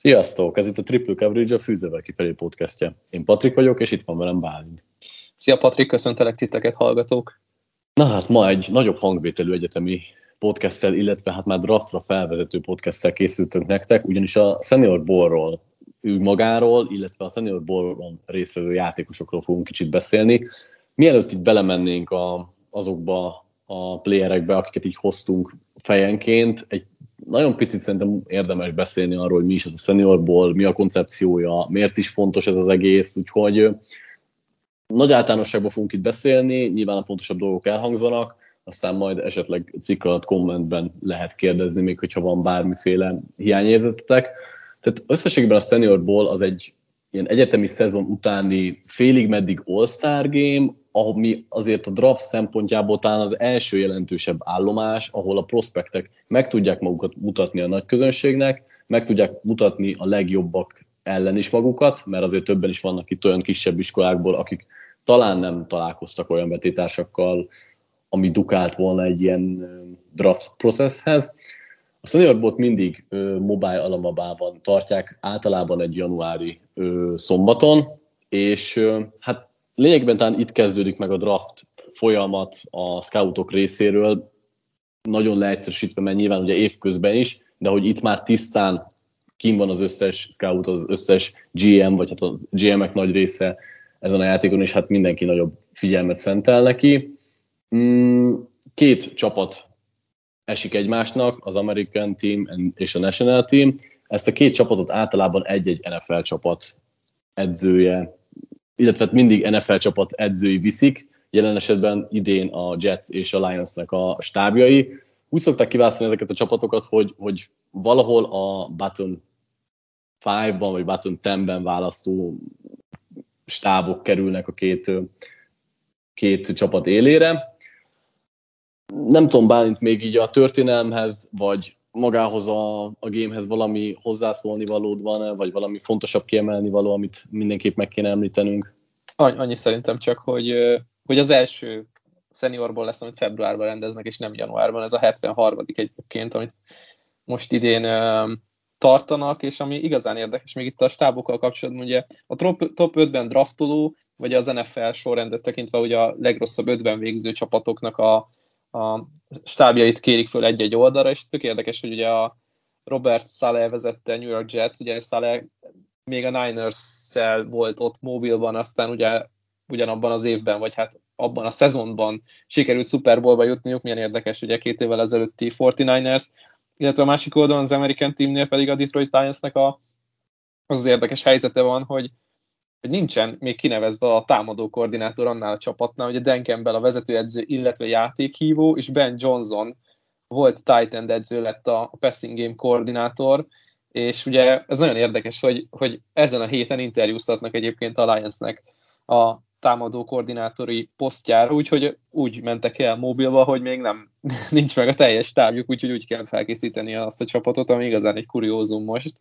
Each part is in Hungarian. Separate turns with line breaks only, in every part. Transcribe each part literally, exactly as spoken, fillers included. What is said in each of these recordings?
Sziasztok! Ez itt a Triple Coverage, a Fűzővel kifelé podcastja. Én Patrik vagyok, és itt van velem Bálint.
Szia Patrik, köszöntelek titeket, hallgatók!
Na hát ma egy nagyobb hangvételű egyetemi podcasttel, illetve hát már draftra felvezető podcasttel készültünk nektek, ugyanis a Senior Bowl-ról, ő magáról, illetve a Senior Bowl-on résztvevő játékosokról fogunk kicsit beszélni. Mielőtt itt belemennénk a, azokba a playerekbe, akiket így hoztunk fejenként, egy nagyon picit szerintem érdemes beszélni arról, hogy mi is ez a Senior Bowl, mi a koncepciója, miért is fontos ez az egész, úgyhogy nagy általánosságban fogunk itt beszélni, nyilván a fontosabb dolgok elhangzanak, aztán majd esetleg cikk alatt kommentben lehet kérdezni, még hogyha van bármiféle hiányérzetetek. Tehát összességben a Senior Bowl az egy ilyen egyetemi szezon utáni félig-meddig All-Star Game, ami azért a draft szempontjából talán az első jelentősebb állomás, ahol a prospektek meg tudják magukat mutatni a nagy közönségnek, meg tudják mutatni a legjobbak ellen is magukat, mert azért többen is vannak itt olyan kisebb iskolákból, akik talán nem találkoztak olyan vetétársakkal, ami dukált volna egy ilyen draft processhez. A Senior Bowl-t mindig ö, mobile Alamabában tartják, általában egy januári ö, szombaton, és ö, hát lényegben talán itt kezdődik meg a draft folyamat a scoutok részéről, nagyon leegyszerűsítve, mert nyilván ugye évközben is, de hogy itt már tisztán kim van az összes scout, az összes gé em, vagy hát a gé em-ek nagy része ezen a játékon, és hát mindenki nagyobb figyelmet szentel neki. Két csapat esik egymásnak, az American Team és a National Team. Ezt a két csapatot általában egy-egy en ef el csapat edzője, illetve mindig en ef el csapat edzői viszik, jelen esetben idén a Jets és a Lionsnek a stábjai. Úgy szokták kiválasztani ezeket a csapatokat, hogy, hogy valahol a bottom ötben vagy bottom tízben választó stábok kerülnek a két, két csapat élére. Nem tudom, Bálint, még így a történelmhez, vagy magához a, a gamehez valami hozzászólni valód van, vagy valami fontosabb kiemelni való, amit mindenképp meg kéne említenünk?
Annyi szerintem csak, hogy, hogy az első Seniorból lesz, amit februárban rendeznek, és nem januárban. Ez a hetvenharmadik egyébként, amit most idén tartanak, és ami igazán érdekes, még itt a stábokkal kapcsolatban, ugye a top, top ötben draftoló, vagy az en ef el sorrendet tekintve, ugye a legrosszabb ötben végző csapatoknak a, a stábjait kérik föl egy-egy oldalra, és tök érdekes, hogy ugye a Robert Saleh vezette New York Jets, ugye Saleh még a Niners-szel volt ott mobilban, aztán ugye ugyanabban az évben, vagy hát abban a szezonban sikerült Super Bowlba jutniuk, milyen érdekes, ugye két évvel ezelőtti negyvenkilencesek, illetve a másik oldalon az American Teamnél pedig a Detroit Lionsnek a, az az érdekes helyzete van, hogy, hogy nincsen még kinevezve a támadó koordinátor annál a csapatnál, ugye Dan Campbell a vezetőedző, illetve játékhívó, és Ben Johnson volt tight end edző, lett a passing game koordinátor, és ugye ez nagyon érdekes, hogy, hogy ezen a héten interjúztatnak egyébként a Lionsnek a támadó koordinátori posztjára, úgyhogy úgy mentek el mobilba, hogy még nem nincs meg a teljes tábjuk, úgyhogy úgy kell felkészíteni azt a csapatot, ami igazán egy kuriózum most.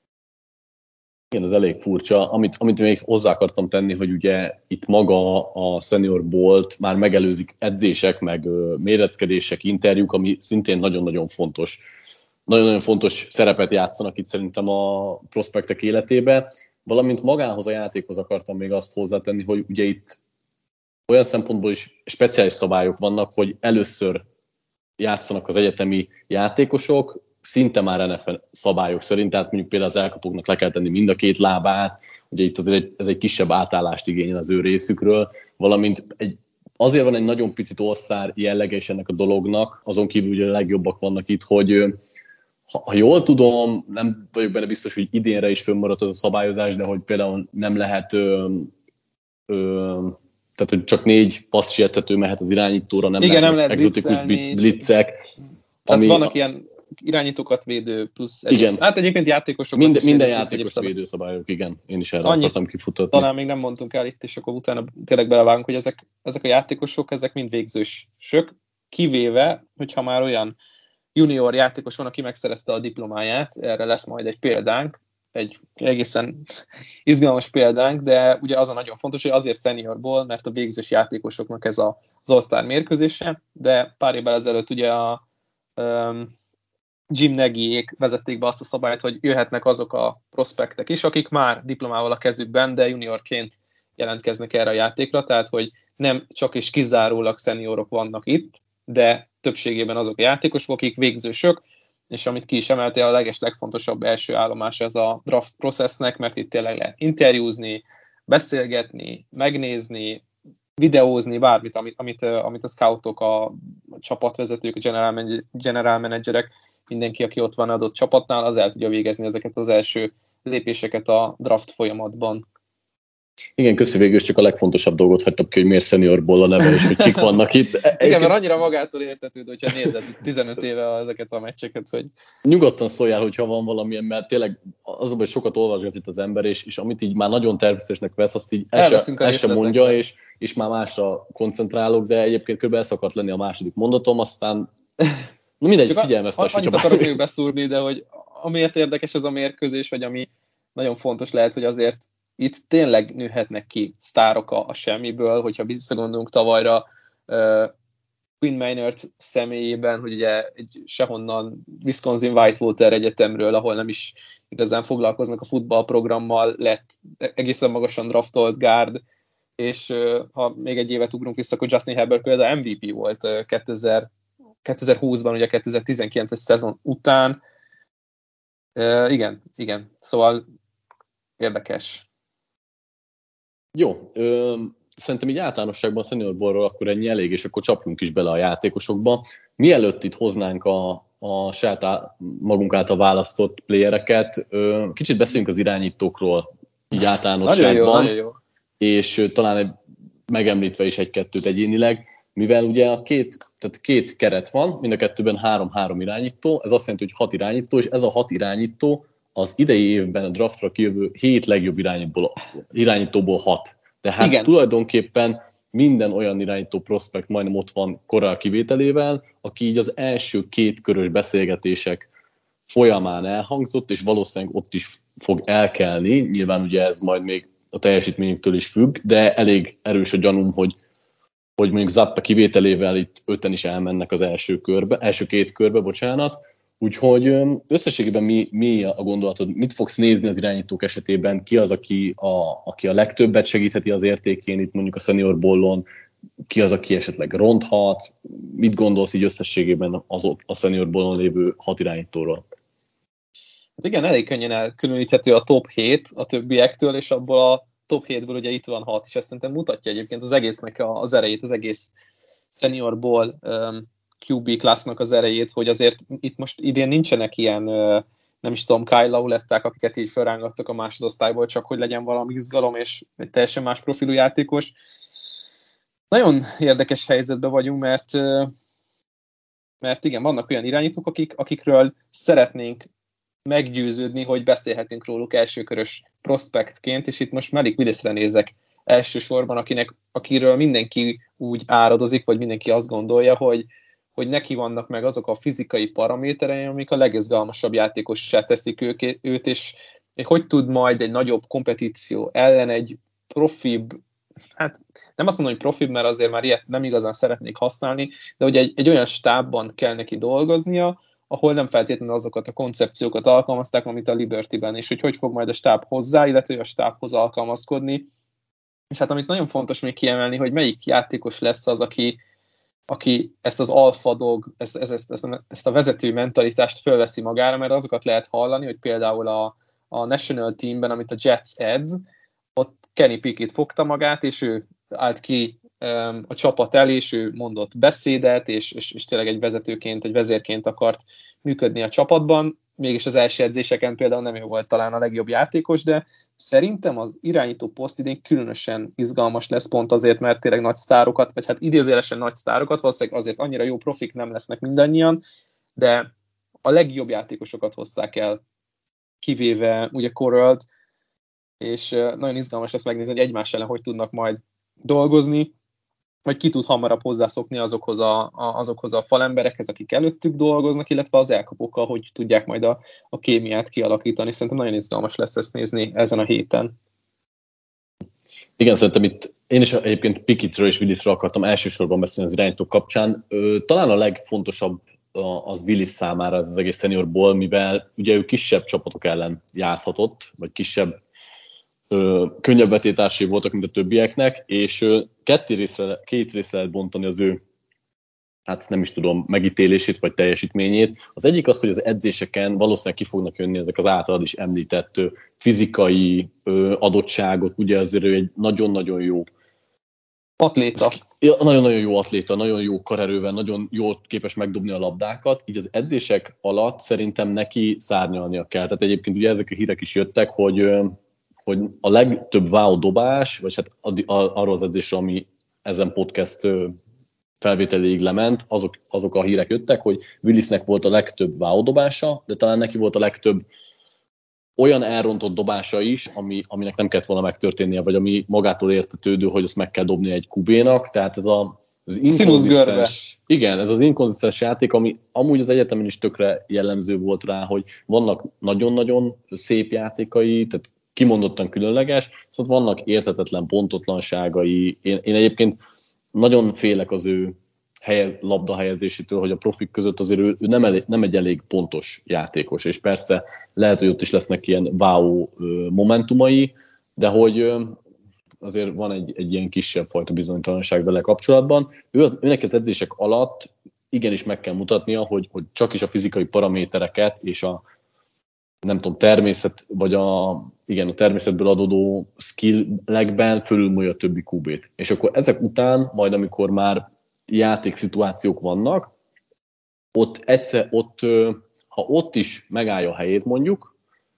Igen, ez elég furcsa. Amit, amit még hozzá akartam tenni, hogy ugye itt maga a Senior Bowl-t már megelőzik edzések, meg méreckedések, interjúk, ami szintén nagyon-nagyon fontos. Nagyon-nagyon fontos szerepet játszanak itt szerintem a prospektek életébe, valamint magához a játékhoz akartam még azt hozzátenni, hogy ugye itt olyan szempontból is speciális szabályok vannak, hogy először játszanak az egyetemi játékosok, szinte már en ef el szabályok szerint, tehát mondjuk például az elkapóknak le kell tenni mind a két lábát, ugye itt azért egy, ez egy kisebb átállást igényel az ő részükről, valamint egy, azért van egy nagyon picit All-Star jellege is ennek a dolognak, azon kívül ugye a legjobbak vannak itt, hogy ha, ha jól tudom, nem vagyok benne biztos, hogy idénre is fönnmaradt az a szabályozás, de hogy például nem lehet, ö, ö, tehát hogy csak négy passz sietető mehet az irányítóra, nem
Igen,
lehet,
nem lehet
egzotikus blitzek.
Tehát ami vannak ilyen irányítókat védő plusz egyéb.
Igen.
Hát egyébként játékosok.
Minden, minden játékos védőszabályok, igen. Én is erre
Annyi,
akartam kifutatni.
Talán még nem mondtunk el itt, és akkor utána tényleg belevágunk, hogy ezek, ezek a játékosok, ezek mind végzősök, kivéve, hogyha már olyan junior játékos van, aki megszerezte a diplomáját, erre lesz majd egy példánk, egy egészen izgalmas példánk, de ugye az a nagyon fontos, hogy azért seniorból, mert a végzős játékosoknak ez a, az All-Star mérkőzése, de pár évvel ezelőtt ugye a um, Jim Nagyék vezették be azt a szabályt, hogy jöhetnek azok a prospektek is, akik már diplomával a kezükben, de juniorként jelentkeznek erre a játékra, tehát hogy nem csak és kizárólag szeniorok vannak itt, de többségében azok a játékosok, akik végzősök, és amit ki is emeltél, a leges legfontosabb első állomás ez a draft processnek, mert itt tényleg lehet interjúzni, beszélgetni, megnézni, videózni, bármit, amit, amit, amit a scoutok, a csapatvezetők, a general, man- general managerek, mindenki, aki ott van adott csapatnál, az el tudja végezni ezeket az első lépéseket a draft folyamatban.
Igen, köszi, végül csak a legfontosabb dolgot hagytam ki, hogy miért seniorból a neve, és hogy kik vannak itt.
Igen, mert annyira magától értetődő, hogyha nézed tizenöt éve ezeket a meccseket, hogy...
Nyugodtan szóljál, hogyha van valamilyen, mert tényleg az, hogy sokat olvasgat itt az ember, és, és amit így már nagyon természetesnek vesz, azt így el se, el se mondja, és, és már másra koncentrálok, de egyébként kb. Ez akart lenni a második mondatom, aztán na mindegy, figyelmeztes.
Annyit akarok még beszúrni, de hogy amiért érdekes ez a mérkőzés, vagy ami nagyon fontos lehet, hogy azért itt tényleg nőhetnek ki sztárok a, a semmiből, hogyha visszagondolunk tavalyra uh, Quinn Maynard személyében, hogy ugye egy sehonnan Wisconsin Whitewater egyetemről, ahol nem is igazán foglalkoznak a futballprogrammal, lett egészen magasan draftolt guard, és uh, ha még egy évet ugrunk vissza, akkor Justin Herbert például em vé pé volt uh, kétezer-húszban, ugye kétezer-tizenkilences szezon után. Uh, igen, igen, szóval érdekes.
Jó, ö, szerintem így általánosságban a senior ballról akkor ennyi elég, és akkor csapjunk is bele a játékosokba. Mielőtt itt hoznánk a, a saját á, magunk által választott playereket, ö, kicsit beszéljünk az irányítókról így általánosságban,
nagyon jó, nagyon jó.
És ö, talán egy, megemlítve is egy-kettőt egyénileg, mivel ugye a két, tehát két keret van, mind a kettőben három-három irányító, ez azt jelenti, hogy hat irányító, és ez a hat irányító az idei évben a draftra kijövő hét legjobb irányítóból, irányítóból hat. Tehát igen, tulajdonképpen minden olyan irányító prospekt majdnem ott van Corral kivételével, aki így az első két körös beszélgetések folyamán elhangzott, és valószínűleg ott is fog elkelni. Nyilván ugye ez majd még a teljesítményüktől is függ, de elég erős a gyanúm, hogy, hogy mondjuk Zatta kivételével itt öten is elmennek az első körbe, első két körbe, bocsánat. Úgyhogy összességében mi, mi a gondolatod, mit fogsz nézni az irányítók esetében, ki az, aki a, aki a legtöbbet segítheti az értékén, itt mondjuk a senior ballon, ki az, aki esetleg ronthat, mit gondolsz így összességében az, a senior ballon lévő hat irányítóról?
Hát igen, elég könnyen elkülöníthető a top hét a többiektől, és abból a top hétből ugye itt van hat, és ezt szerintem mutatja egyébként az egésznek az erejét, az egész senior ball um, kú bé classnak az erejét, hogy azért itt most idén nincsenek ilyen, nem is tudom, Kyle Lauletták, akiket így felrángattak a másodosztályból, csak hogy legyen valami izgalom, és egy teljesen más profilú játékos. Nagyon érdekes helyzetben vagyunk, mert, mert igen, vannak olyan irányítók, akik, akikről szeretnénk meggyőződni, hogy beszélhetünk róluk elsőkörös prospektként, és itt most Malik Willisre nézek elsősorban, akinek, akiről mindenki úgy áradozik, vagy mindenki azt gondolja, hogy hogy neki vannak meg azok a fizikai paraméterei, amik a legizgalmasabb játékossá teszik őt, és hogy tud majd egy nagyobb kompetíció ellen egy profibb, hát nem azt mondom, hogy profibb, mert azért már ilyet nem igazán szeretnék használni, de hogy egy, egy olyan stábban kell neki dolgoznia, ahol nem feltétlenül azokat a koncepciókat alkalmazták, amit a Liberty-ben, és hogy hogy fog majd a stáb hozzá, illetve a stábhoz alkalmazkodni. És hát amit nagyon fontos még kiemelni, hogy melyik játékos lesz az, aki aki ezt az alfa dog, ezt, ezt, ezt, ezt a vezető mentalitást fölveszi magára, mert azokat lehet hallani, hogy például a, a National Teamben, amit a Jets edz, ott Kenny Pickett fogta magát, és ő állt ki um, a csapat elé, és ő mondott beszédet, és, és, és tényleg egy vezetőként, egy vezérként akart működni a csapatban. Mégis az első edzéseken például nem ő volt talán a legjobb játékos, de szerintem az irányító poszt idén különösen izgalmas lesz pont azért, mert tényleg nagy sztárokat, vagy hát idézőjelesen nagy sztárokat, valószínűleg azért annyira jó profik nem lesznek mindannyian, de a legjobb játékosokat hozták el, kivéve ugye Corralt, és nagyon izgalmas lesz megnézni, hogy egymás ellen hogy tudnak majd dolgozni, vagy ki tud hamarabb hozzászokni azokhoz a, a, azokhoz a falemberekhez, akik előttük dolgoznak, illetve az elkapókkal, hogy tudják majd a, a kémiát kialakítani. Szerintem nagyon izgalmas lesz ezt nézni ezen a héten.
Igen, szerintem itt én is egyébként Pickettről és Willisről akartam elsősorban beszélni az irányítók kapcsán. Ö, talán a legfontosabb az Willis számára ez az egész senior bowl, mivel ugye ő kisebb csapatok ellen játszhatott, vagy kisebb, ö, könnyebb vetétársai voltak, mint a többieknek, és ö, ketté részre, két részre lehet bontani az ő, hát nem is tudom, megítélését, vagy teljesítményét. Az egyik az, hogy az edzéseken valószínűleg ki fognak jönni ezek az általad is említett ö, fizikai ö, adottságok, ugye azért ő egy nagyon-nagyon jó
atléta.
Ja, nagyon-nagyon jó atléta, nagyon jó karerővel, nagyon jól képes megdobni a labdákat, így az edzések alatt szerintem neki szárnyalnia kell. Tehát egyébként ugye ezek a hírek is jöttek, hogy, hogy a legtöbb wow dobás, vagy hát arról az edzésre, ami ezen podcast felvételéig lement, azok, azok a hírek jöttek, hogy Willisnek volt a legtöbb wow dobása, de talán neki volt a legtöbb olyan elrontott dobása is, ami, aminek nem kellett volna megtörténnie, vagy ami magától értetődő, hogy azt meg kell dobni egy kubénak, tehát ez a, az inkonzisztens, igen, ez az inkonzisztens játék, ami amúgy az egyetemen is tökre jellemző volt rá, hogy vannak nagyon-nagyon szép játékai, tehát kimondottan különleges, szóval vannak érthetetlen pontotlanságai. Én, én egyébként nagyon félek az ő helye, labdahelyezésétől, hogy a profik között azért ő, ő nem, elég, nem egy elég pontos játékos, és persze lehet, hogy ott is lesznek ilyen wow momentumai, de hogy azért van egy, egy ilyen kisebb fajta bizonytalanság vele kapcsolatban. Ő, őnek az edzések alatt igenis meg kell mutatnia, hogy, hogy csak is a fizikai paramétereket és a nem tudom, természet, vagy a, igen, a természetből adódó skill-lekben fölülmúlja a többi kú bét. És akkor ezek után, majd amikor már játékszituációk vannak, ott egyszer, ott, ha ott is megállja a helyét mondjuk,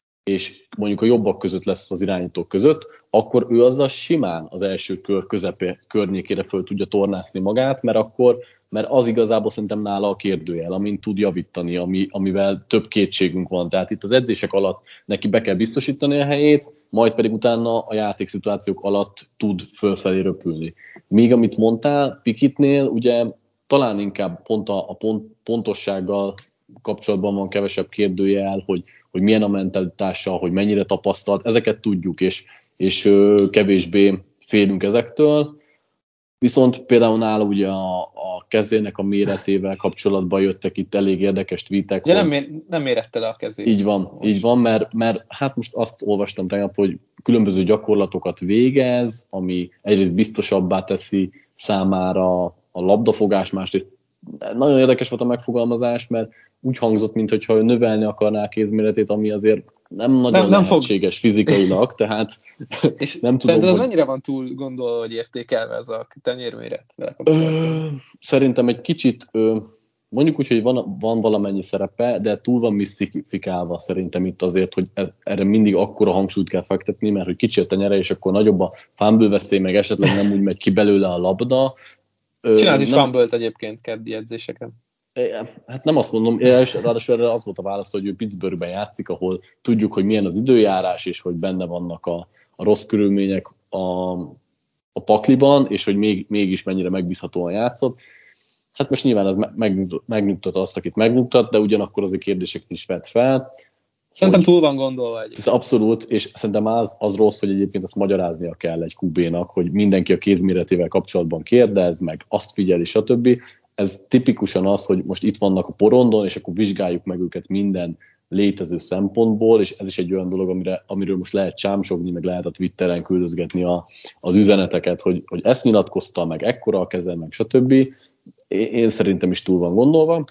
és mondjuk a jobbak között lesz az irányítók között, akkor ő azzal simán az első kör közepe környékére föl tudja tornászni magát, mert akkor, mert az igazából szerintem nála a kérdőjel, amint tud javítani, ami, amivel több kétségünk van. Tehát itt az edzések alatt neki be kell biztosítani a helyét, majd pedig utána a játékszituációk alatt tud fölfelé röpülni. Míg amit mondtál, Pickettnél ugye talán inkább pont a, a pont, pontossággal kapcsolatban van kevesebb kérdőjel, hogy, hogy milyen a mentalitása, hogy mennyire tapasztalt, ezeket tudjuk, és, és ö, kevésbé félünk ezektől. Viszont például nála ugye a, a kezének a méretével kapcsolatban jöttek itt elég érdekes tweetek.
Ja, nem, mér, nem mérette le a kezét.
Így van, most. így van, mert, mert hát most azt olvastam tegnap, hogy különböző gyakorlatokat végez, ami egyrészt biztosabbá teszi számára a labdafogás, másrészt nagyon érdekes volt a megfogalmazás, mert úgy hangzott, mintha ő növelni akarná a kézméretét, ami azért nem nagyon nem, nem lehetséges fog. Fizikailag, tehát
és
nem tudom,
szerinted ez
hogy...
mennyire van túl gondolva, vagy értékelve ez a tenyérméret?
Ö, szerintem egy kicsit, ö, mondjuk úgy, hogy van, van valamennyi szerepe, de túl van misztifikálva szerintem itt azért, hogy erre mindig akkora hangsúlyt kell fektetni, mert hogy kicsi a tenyere, és akkor nagyobb a fumble veszély, meg esetleg nem úgy megy ki belőle a labda.
Csinált is fumble-t egyébként keddi edzéseken.
Hát nem azt mondom, és ráadásul erre az volt a válasz, hogy ő Pittsburghben játszik, ahol tudjuk, hogy milyen az időjárás, és hogy benne vannak a, a rossz körülmények a, a pakliban, és hogy még, mégis mennyire megbízhatóan játszott. Hát most nyilván ez megnyugtat azt, akit megnyugtat, de ugyanakkor azért kérdéseket is vet fel.
Szerintem túl van gondolva egyébként.
Ez abszolút, és szerintem az, az rossz, hogy egyébként ezt magyaráznia kell egy kú bénak, hogy mindenki a kézméretével kapcsolatban kérdez, meg azt figyeli, stb. Ez tipikusan az, hogy most itt vannak a porondon, és akkor vizsgáljuk meg őket minden létező szempontból, és ez is egy olyan dolog, amire, amiről most lehet csámsogni, meg lehet a Twitteren küldözgetni a, az üzeneteket, hogy, hogy ezt nyilatkozta, meg ekkora a keze, meg stb. Én, én szerintem is túl van gondolva.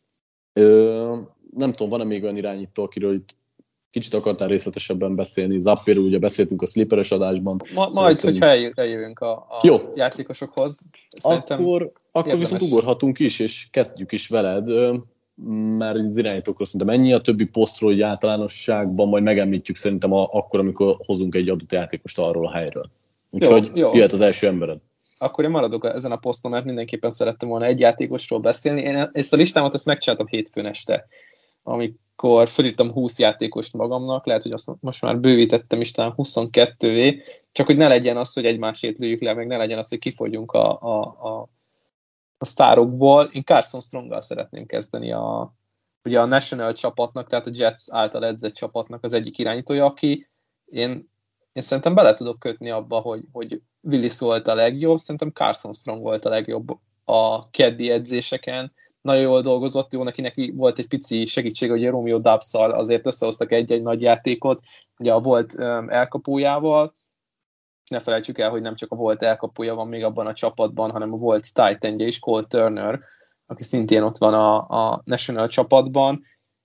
Ö, nem tudom, van-e még olyan irányító, akiről itt kicsit akartál részletesebben beszélni. Zappéről ugye beszéltünk a slipperes adásban.
Ma, majd, hogyha eljövünk a, a
Jó.
játékosokhoz. Szerintem
akkor, akkor viszont ugorhatunk is, és kezdjük is veled, mert az irányítókról szerintem ennyi, a többi posztról hogy általánosságban majd megemlítjük szerintem a, akkor, amikor hozunk egy adott játékost arról a helyről. Úgyhogy jó, jó. Jöhet az első embered.
Akkor én maradok ezen a poszton, mert mindenképpen szerettem volna egy játékosról beszélni. Én ezt a listámat ezt megcsináltam hétfőn este, amikor fölírtam húsz játékost magamnak, lehet, hogy azt most már bővítettem is talán huszonkettővé, csak hogy ne legyen az, hogy egymásét lőjük le, meg ne legyen az, hogy kifogyunk a, a, a, a sztárokból. Én Carson Stronggal szeretném kezdeni a, ugye a National csapatnak, tehát a Jets által edzett csapatnak az egyik irányítója, aki én, én szerintem bele tudok kötni abba, hogy, hogy Willis volt a legjobb, szerintem Carson Strong volt a legjobb a keddi edzéseken, nagyon jól dolgozott, jó, neki, neki volt egy pici segítség, hogy Romeo Dobbs-szal azért összehoztak egy-egy nagy játékot, ugye a volt um, elkapójával, ne felejtsük el, hogy nem csak a volt elkapója van még abban a csapatban, hanem a volt tight-endje is, Cole Turner, aki szintén ott van a, a National csapatban.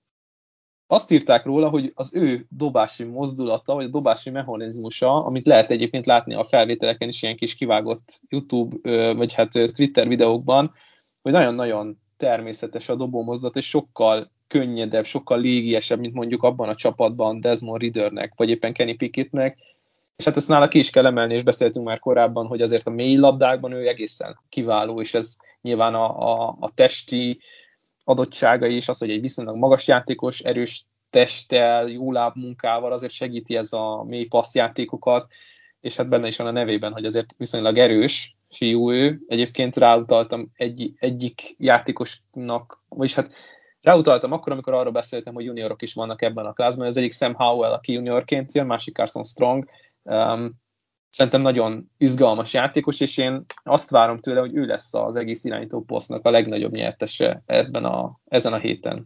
Azt írták róla, hogy az ő dobási mozdulata, vagy a dobási mechanizmusa, amit lehet egyébként látni a felvételeken is, ilyen kis kivágott YouTube, vagy hát Twitter videókban, hogy nagyon-nagyon természetes a dobó mozdulat, és sokkal könnyedebb, sokkal légiesebb, mint mondjuk abban a csapatban Desmond Riddernek, vagy éppen Kenny Pickettnek. És hát ezt nála ki is kell emelni, és beszéltünk már korábban, hogy azért a mély labdákban ő egészen kiváló, és ez nyilván a, a, a testi adottságai is, az, hogy egy viszonylag magas játékos, erős testtel, jó lábmunkával azért segíti ez a mély passzjátékokat, és hát benne is van a nevében, hogy azért viszonylag erős fiú ő. Egyébként ráutaltam egy, egyik játékosnak, vagyis hát ráutaltam akkor, amikor arról beszéltem, hogy juniorok is vannak ebben a klászban. Az egyik Sam Howell, aki juniorként jön, másik Carson Strong. Um, szerintem nagyon izgalmas játékos, és én azt várom tőle, hogy ő lesz az egész irányító posztnak a legnagyobb nyertese ebben a, ezen a héten.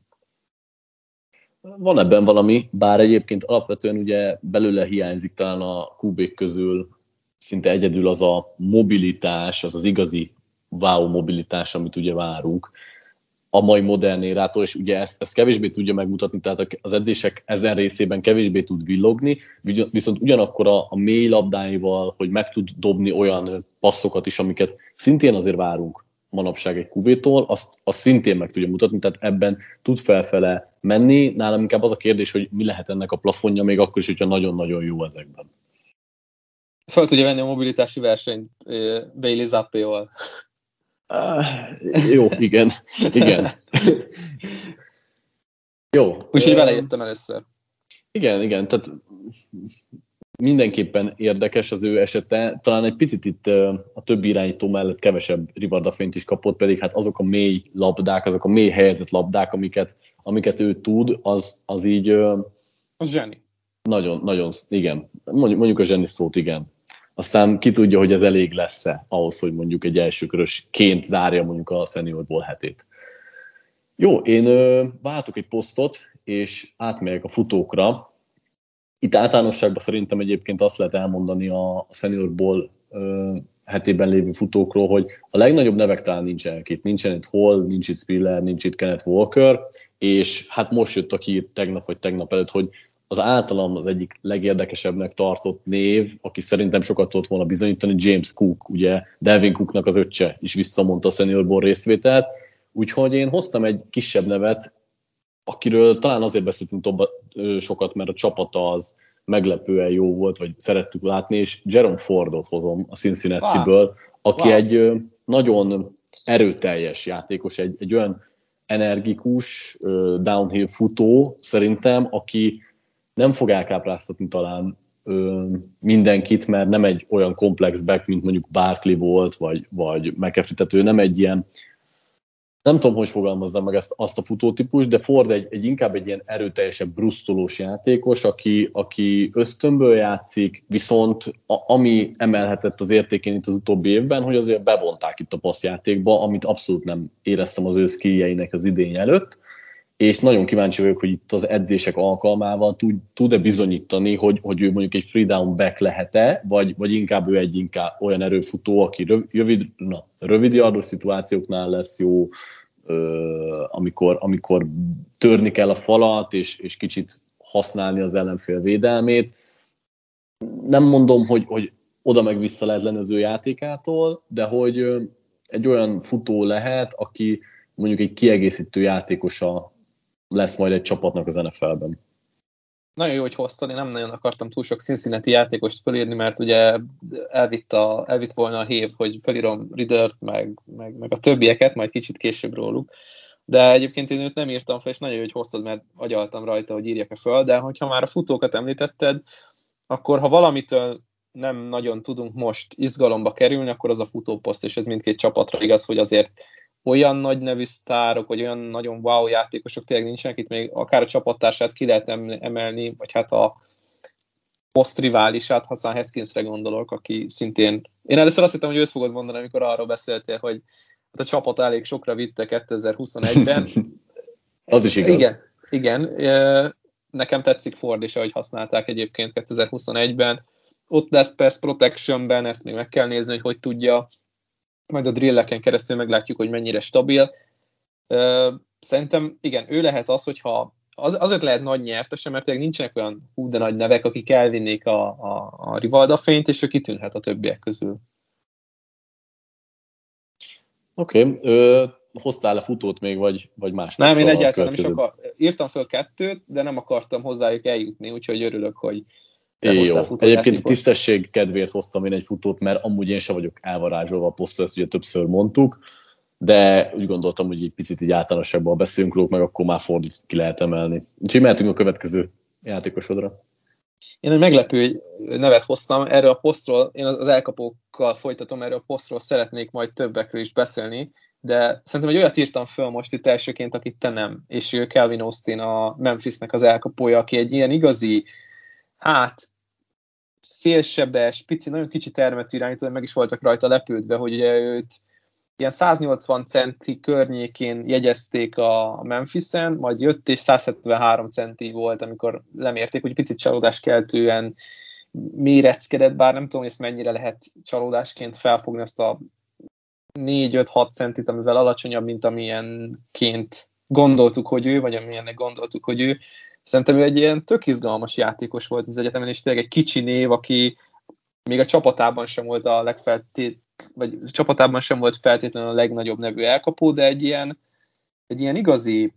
Van ebben valami, bár egyébként alapvetően ugye belőle hiányzik talán a kú bék közül szinte egyedül az a mobilitás, az az igazi wow mobilitás, amit ugye várunk a mai modern érától, és ugye ezt, ezt kevésbé tudja megmutatni, tehát az edzések ezen részében kevésbé tud villogni, viszont ugyanakkor a, a mély labdáival, hogy meg tud dobni olyan passzokat is, amiket szintén azért várunk manapság egy kú bétól, azt, azt szintén meg tudja mutatni, tehát ebben tud felfele menni. Nálam inkább az a kérdés, hogy mi lehet ennek a plafonja, még akkor is, hogyha nagyon-nagyon jó ezekben.
Fel tudja venni a mobilitási versenyt Bailey Zappéval.
Ah, jó, igen, igen. Jó.
Úgyhogy vele jöttem először.
Igen, igen, tehát mindenképpen érdekes az ő esete. Talán egy picit itt a többi irányító mellett kevesebb rivardafényt is kapott, pedig hát azok a mély labdák, azok a mély helyezett labdák, amiket, amiket ő tud, az, az így...
Az zseni.
Nagyon, nagyon, igen. Mondjuk, mondjuk a zseni szót, igen. Aztán ki tudja, hogy ez elég lesz-e ahhoz, hogy mondjuk egy elsőkörösként zárja mondjuk a Senior Bowl hetét. Jó, én ö, váltok egy posztot, és átmegyek a futókra. Itt általánosságban szerintem egyébként azt lehet elmondani a Senior Bowl ö, hetében lévő futókról, hogy a legnagyobb nevek talán nincsenek itt. Nincsen itt Hall, nincs itt Spiller, nincs itt Kenneth Walker, és hát most jött a hír tegnap vagy tegnap előtt, hogy az általam az egyik legérdekesebbnek tartott név, aki szerintem sokat tudott volna bizonyítani, James Cook, ugye Dalvin Cooknak az öccse is visszamondta a Senior Bowl részvételt, úgyhogy én hoztam egy kisebb nevet, akiről talán azért beszéltünk tovább sokat, mert a csapata az meglepően jó volt, vagy szerettük látni, és Jerome Fordot hozom a Cincinnati-ből, aki wow. egy nagyon erőteljes játékos, egy, egy olyan energikus downhill futó szerintem, aki nem fog elkápráztatni talán ö, mindenkit, mert nem egy olyan komplex back, mint mondjuk Barkley volt, vagy, vagy McAfee, tehát ő nem egy ilyen, nem tudom, hogy fogalmazzam meg ezt, azt a futótípus, de Ford egy, egy inkább egy ilyen erőteljesebb, brusztolós játékos, aki, aki ösztönből játszik, viszont a, ami emelhetett az értékén itt az utóbbi évben, hogy azért bevonták itt a passzjátékba, amit abszolút nem éreztem az ő skilljeinek az idény előtt, és nagyon kíváncsi vagyok, hogy itt az edzések alkalmával tud, tud-e bizonyítani, hogy, hogy ő mondjuk egy free down back lehet-e, vagy, vagy inkább ő egy inkább olyan erőfutó, aki rövid, na, rövid yardos szituációknál lesz jó, ö, amikor, amikor törni kell a falat, és, és kicsit használni az ellenfél védelmét. Nem mondom, hogy, hogy oda meg vissza lehet lenni az ő játékától, de hogy egy olyan futó lehet, aki mondjuk egy kiegészítő játékosa lesz majd egy csapatnak az en ef el-ben.
Nagyon jó, hogy hoztad, én nem nagyon akartam túl sok Cincinnati játékost felírni, mert ugye elvitt, a, elvitt volna a hév, hogy felírom Riddert, meg, meg, meg a többieket, majd kicsit később róluk. De egyébként én őt nem írtam fel, és nagyon jó, hogy hoztad, mert agyaltam rajta, hogy írjak-e föl, de hogyha már a futókat említetted, akkor ha valamitől nem nagyon tudunk most izgalomba kerülni, akkor az a futóposzt, és ez mindkét csapatra igaz, hogy azért olyan nagy nevű sztárok, vagy olyan nagyon wow játékosok tényleg nincsenek, itt még akár a csapattársát ki lehet emelni, vagy hát a posztriválisát, Hassan Haskinsre gondolok, aki szintén... Én először azt hittem, hogy őt fogod mondani, amikor arról beszéltél, hogy a csapat elég sokra vitte kétezer-huszonegyben.
Az is igaz.
Igen, igen. Nekem tetszik Ford is, ahogy használták egyébként kétezer-huszonegyben. Ott lesz Pass Protectionben, ezt még meg kell nézni, hogy hogy tudja. Majd a drilleken keresztül meglátjuk, hogy mennyire stabil. Szerintem igen, ő lehet az, hogyha az, azért lehet nagy nyertese, mert nincsenek olyan hú de nagy nevek, akik elvinnék a, a, a Rivalda fényt, és ő kitűnhet a többiek közül.
Oké, okay. Hoztál-e futót még, vagy, vagy más?
Nem, én egyáltalán nem is akar... Írtam föl kettőt, de nem akartam hozzájuk eljutni, úgyhogy örülök, hogy
te hoztál futójátékot. Egyébként a tisztesség kedvéért hoztam én egy futót, mert amúgy én sem vagyok elvarázsolva a posztra, ezt ugye többször mondtuk, de úgy gondoltam, hogy egy picit így általánosabban beszélünk róla, meg akkor már Fordot ki lehet emelni. Úgyhogy mehetünk a következő játékosodra.
Én egy meglepő nevet hoztam erről a posztról, én az elkapókkal folytatom, erről a posztról szeretnék majd többekről is beszélni, de szerintem egy olyat írtam föl most itt elsőként, akit te nem, és ő Calvin Austin, a Memphisnek az elkapója, aki egy ilyen igazi, hát szélsebes, pici, nagyon kicsi termetű irányító, meg is voltak rajta lepődve, hogy őt ilyen száznyolcvan centi környékén jegyezték a Memphisen, majd jött és száz hetvenhárom centi volt, amikor lemérték, hogy picit csalódáskeltően méreckedett, bár nem tudom, hogy ezt mennyire lehet csalódásként felfogni, azt a négy öt hat centit, amivel alacsonyabb, mint amilyenként gondoltuk, hogy ő, vagy amilyennek gondoltuk, hogy ő. Szerintem ő egy ilyen tök izgalmas játékos volt az egyetemen, és tényleg egy kicsi név, aki még a csapatában sem volt a legfeltét, vagy a csapatában sem volt feltétlenül a legnagyobb nevű elkapó, de egy ilyen, egy ilyen igazi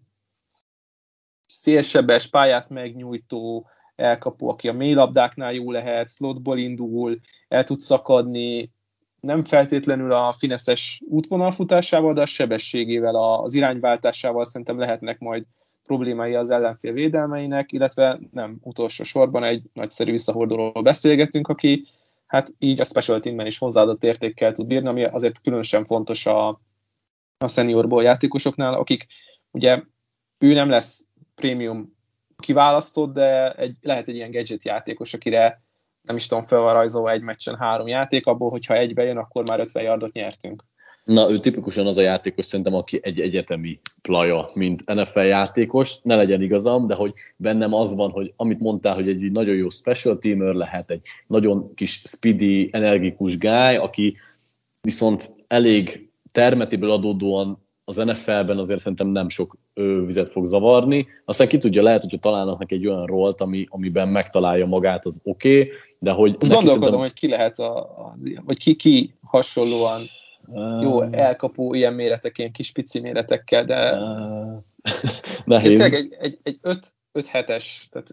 szélsebes pályát megnyújtó elkapó, aki a mélylabdáknál jó lehet, slotból indul, el tud szakadni, nem feltétlenül a fineszes útvonalfutásával, de a sebességével, az irányváltásával szerintem lehetnek majd problémái az ellenfél védelmeinek, illetve nem utolsó sorban egy nagyszerű visszahordulóról beszélgetünk, aki hát így a special teamben is hozzáadott értékkel tud bírni, ami azért különösen fontos a, a seniorból játékosoknál, akik ugye ő nem lesz prémium kiválasztott, de egy, lehet egy ilyen gadget játékos, akire nem is tudom, fel van rajzolva egy meccsen három játék, abból, hogyha egybe jön, akkor már ötven yardot nyertünk.
Na, ő tipikusan az a játékos szerintem, aki egy egyetemi plaja, mint en ef el játékos, ne legyen igazam, de hogy bennem az van, hogy amit mondtál, hogy egy nagyon jó special teamer lehet, egy nagyon kis speedy, energikus guy, aki viszont elég termetéből adódóan az en ef el-ben azért szerintem nem sok ö, vizet fog zavarni. Aztán ki tudja, lehet, hogyha találnak neki egy olyan rolt, ami, amiben megtalálja magát, az oké, okay, de hogy...
Most gondolkodom, szerintem... hogy ki lehet, a, a, vagy ki, ki hasonlóan jó elkapó ilyen méretek, ilyen kis pici méretekkel, de
uh, nehéz.
Egy, egy, egy öt hetes, tehát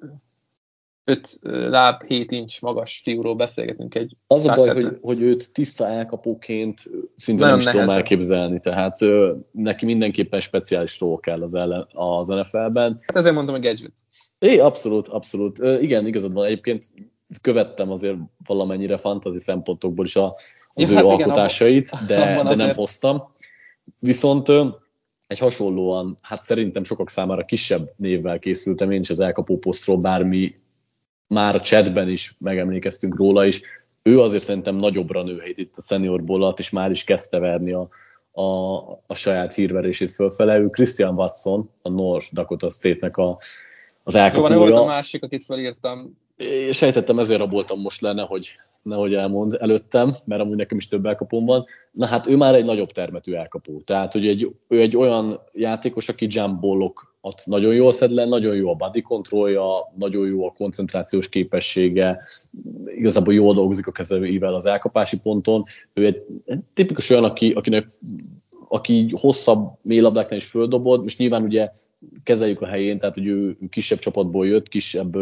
öt láb, hét incs magas fiúról beszélgetünk. Egy
az a baj, hogy, hogy őt tiszta elkapóként szinte nem is tudom elképzelni, tehát ő, neki mindenképpen speciális ról kell az, ellen, az en ef el-ben.
Hát ezért mondom, hogy gadget.
É, abszolút, abszolút. Igen, igazad van. Egyébként követtem azért valamennyire fantasy szempontokból is a az ja, ő hát alkotásait, igen, de, de nem hoztam. Viszont egy hasonlóan, hát szerintem sokak számára kisebb névvel készültem én is az elkapó posztról, bármi már a chatben is megemlékeztünk róla is. Ő azért szerintem nagyobbra nőhet itt a senior bolat, és már is kezdte verni a, a, a saját hírverését fölfele. Ő Christian Watson, a North Dakota State-nek a, az elkapója.
Jó, van, volt a másik, akit felírtam.
Sejtettem, ezért raboltam most le, nehogy, nehogy elmond előttem, mert amúgy nekem is több elkapóm van. Na hát ő már egy nagyobb termetű elkapó. Tehát, hogy egy, ő egy olyan játékos, aki jump ballokat nagyon jól szed le, nagyon jó a body controlja, nagyon jó a koncentrációs képessége, igazából jól dolgozik a kezeivel az elkapási ponton. Ő egy, egy tipikus olyan, aki, akinek, aki hosszabb mélylabdáknál is földobod, most nyilván ugye kezeljük a helyén, tehát hogy ő kisebb csapatból jött, kisebb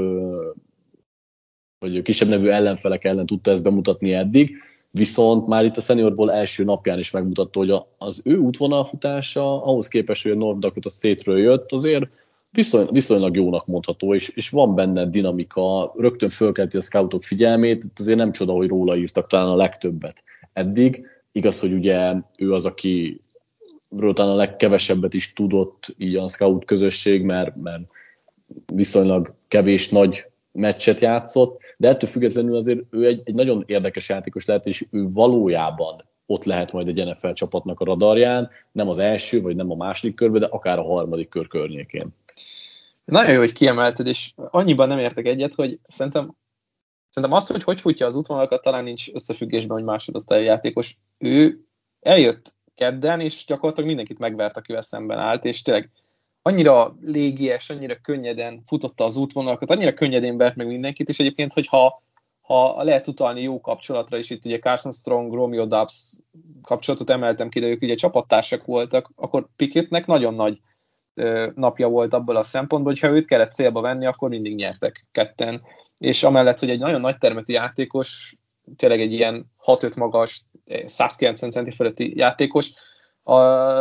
vagy kisebb nevű ellenfelek ellen tudta ezt bemutatni eddig, viszont már itt a seniorból első napján is megmutatta, hogy az ő útvonalfutása ahhoz képest, hogy a North Dakota State-ről jött, azért viszony, viszonylag jónak mondható, és, és van benne dinamika, rögtön fölkelti a scoutok figyelmét, azért nem csoda, hogy róla írtak talán a legtöbbet eddig. Igaz, hogy ugye ő az, aki talán a legkevesebbet is tudott így a scout közösség, mert, mert viszonylag kevés nagy meccset játszott, de ettől függetlenül azért ő egy, egy nagyon érdekes játékos lehet, és ő valójában ott lehet majd egy en ef el csapatnak a radarján, nem az első, vagy nem a második körben, de akár a harmadik kör környékén.
Nagyon jó, hogy kiemelted, és annyiban nem értek egyet, hogy szerintem, szerintem az, hogy hogy futja az útvonalakat, talán nincs összefüggésben, hogy másodosztályú játékos. Ő eljött kedden, és gyakorlatilag mindenkit megvert, akivel szemben állt, és tényleg annyira légies, annyira könnyeden futotta az útvonalakat, annyira könnyedén vert meg mindenkit, és egyébként, hogyha ha lehet utalni jó kapcsolatra, és itt ugye Carson Strong, Romeo Dobbs kapcsolatot emeltem ki, de ők ugye csapattársak voltak, akkor Pickettnek nagyon nagy ö, napja volt abból a szempontból, hogy ha őt kellett célba venni, akkor mindig nyertek ketten. És amellett, hogy egy nagyon nagy termetű játékos, tényleg egy ilyen hat öt magas, száz kilencven centi fölötti játékos, a,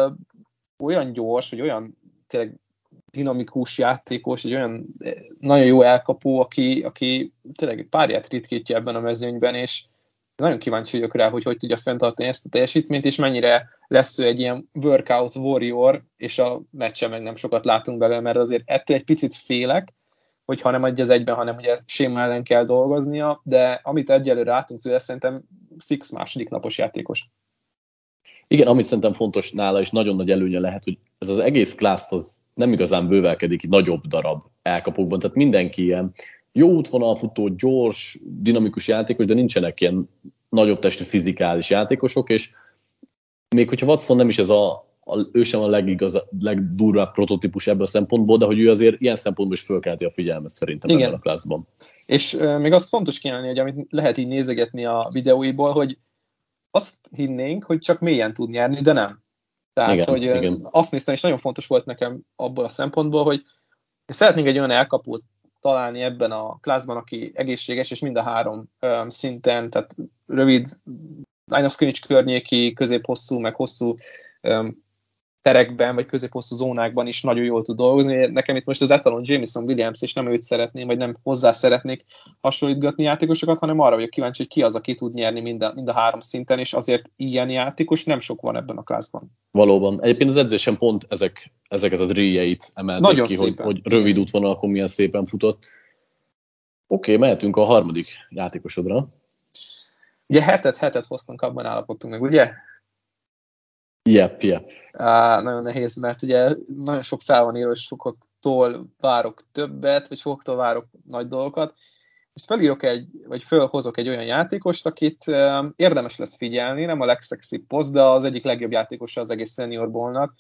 olyan gyors, hogy olyan tényleg dinamikus játékos, egy olyan nagyon jó elkapó, aki, aki tényleg párját ritkítja ebben a mezőnyben, és nagyon kíváncsi vagyok rá, hogy hogy tudja fenntartani ezt a teljesítményt, és mennyire lesz ő egy ilyen workout warrior, és a meccsen meg nem sokat látunk belőle, mert azért ettől egy picit félek, hogyha nem egy az egyben, hanem ugye séma ellen kell dolgoznia, de amit egyelőre látunk tőle, szerintem fix második napos játékos.
Igen, amit szerintem fontos nála, és nagyon nagy előnye lehet, hogy ez az egész klassz az nem igazán bővelkedik nagyobb darab elkapókban, tehát mindenki ilyen jó útvonalfutó, gyors, dinamikus játékos, de nincsenek ilyen nagyobb testű fizikális játékosok, és még hogyha Watson nem is ez a, a ő sem a legigaz, legdurvább prototípus ebből a szempontból, de hogy ő azért ilyen szempontból is fölkelti a figyelmet szerintem
Igen.
ebben a klasszban.
És uh, még azt fontos kiemelni, hogy amit lehet így nézegetni a videóiból, hogy azt hinnénk, hogy csak mélyen tud nyerni, de nem. Tehát,
igen,
hogy
igen.
azt néztem, és nagyon fontos volt nekem abból a szempontból, hogy szeretnénk egy olyan elkapót találni ebben a klászban, aki egészséges, és mind a három um, szinten, tehát rövid, line of scrimmage környéki, közép-hosszú, meg hosszú um, terekben, vagy közép-hosszú zónákban is nagyon jól tud dolgozni. Nekem itt most az etalon Jameson Williams, és nem őt szeretném, vagy nem hozzá szeretnék hasonlítgatni játékosokat, hanem arra vagyok kíváncsi, hogy ki az, aki tud nyerni mind a, mind a három szinten, és azért ilyen játékos nem sok van ebben a klászban.
Valóban. Egyébként az edzésen pont ezek, ezeket a drilljeit emelték
nagyon
ki,
szépen.
hogy, hogy rövid útvonalakon milyen szépen futott. Oké, okay, mehetünk a harmadik játékosodra.
Ugye hetet, hetet hoztunk, abban állapodtunk meg, ugye?
Yep, yep.
Á, nagyon nehéz, mert ugye nagyon sok fel van írva, és sokaktól várok többet, vagy sokaktól várok nagy dolgokat. És felírok egy, vagy fölhozok egy olyan játékost, akit um, érdemes lesz figyelni, nem a legszexibb poszt, de az egyik legjobb játékosa az egész senior ballnak.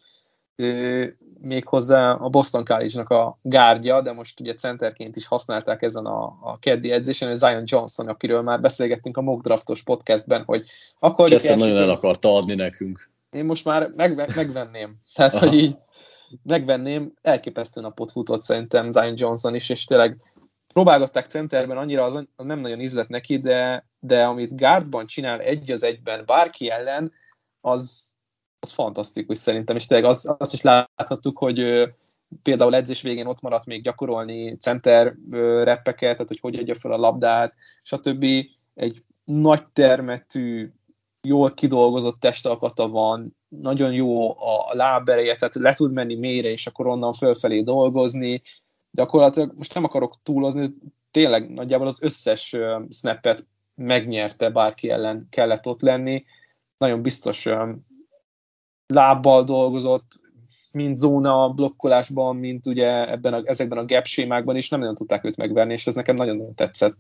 Méghozzá a Boston College-nak a gárdja, de most ugye centerként is használták ezen a, a keddi edzésen, a Zion Johnson, akiről már beszélgettünk a mock draftos podcastben, hogy akkor...
Chester nagyon el akarta adni nekünk.
Én most már meg, megvenném. Tehát, Aha. hogy így megvenném, elképesztő napot futott szerintem Zion Johnson is, és tényleg próbálgatták centerben, annyira az, az nem nagyon ízlett neki, de, de amit guardban csinál egy az egyben bárki ellen, az, az fantasztikus szerintem, és tényleg az, azt is láthattuk, hogy ö, például edzés végén ott maradt még gyakorolni center ö, reppeket, tehát hogy hogy adja fel a labdát, stb. Egy nagy termetű, jól kidolgozott testalkata van, nagyon jó a lábereje, tehát le tud menni mélyre, és akkor onnan fölfelé dolgozni. Gyakorlatilag most nem akarok túlozni, tényleg nagyjából az összes uh, snappet megnyerte, bárki ellen kellett ott lenni. Nagyon biztos um, lábbal dolgozott, mind zóna blokkolásban, mint ugye ebben a, ezekben a gap sémákban is, nem nagyon tudták őt megverni, és ez nekem nagyon-nagyon tetszett.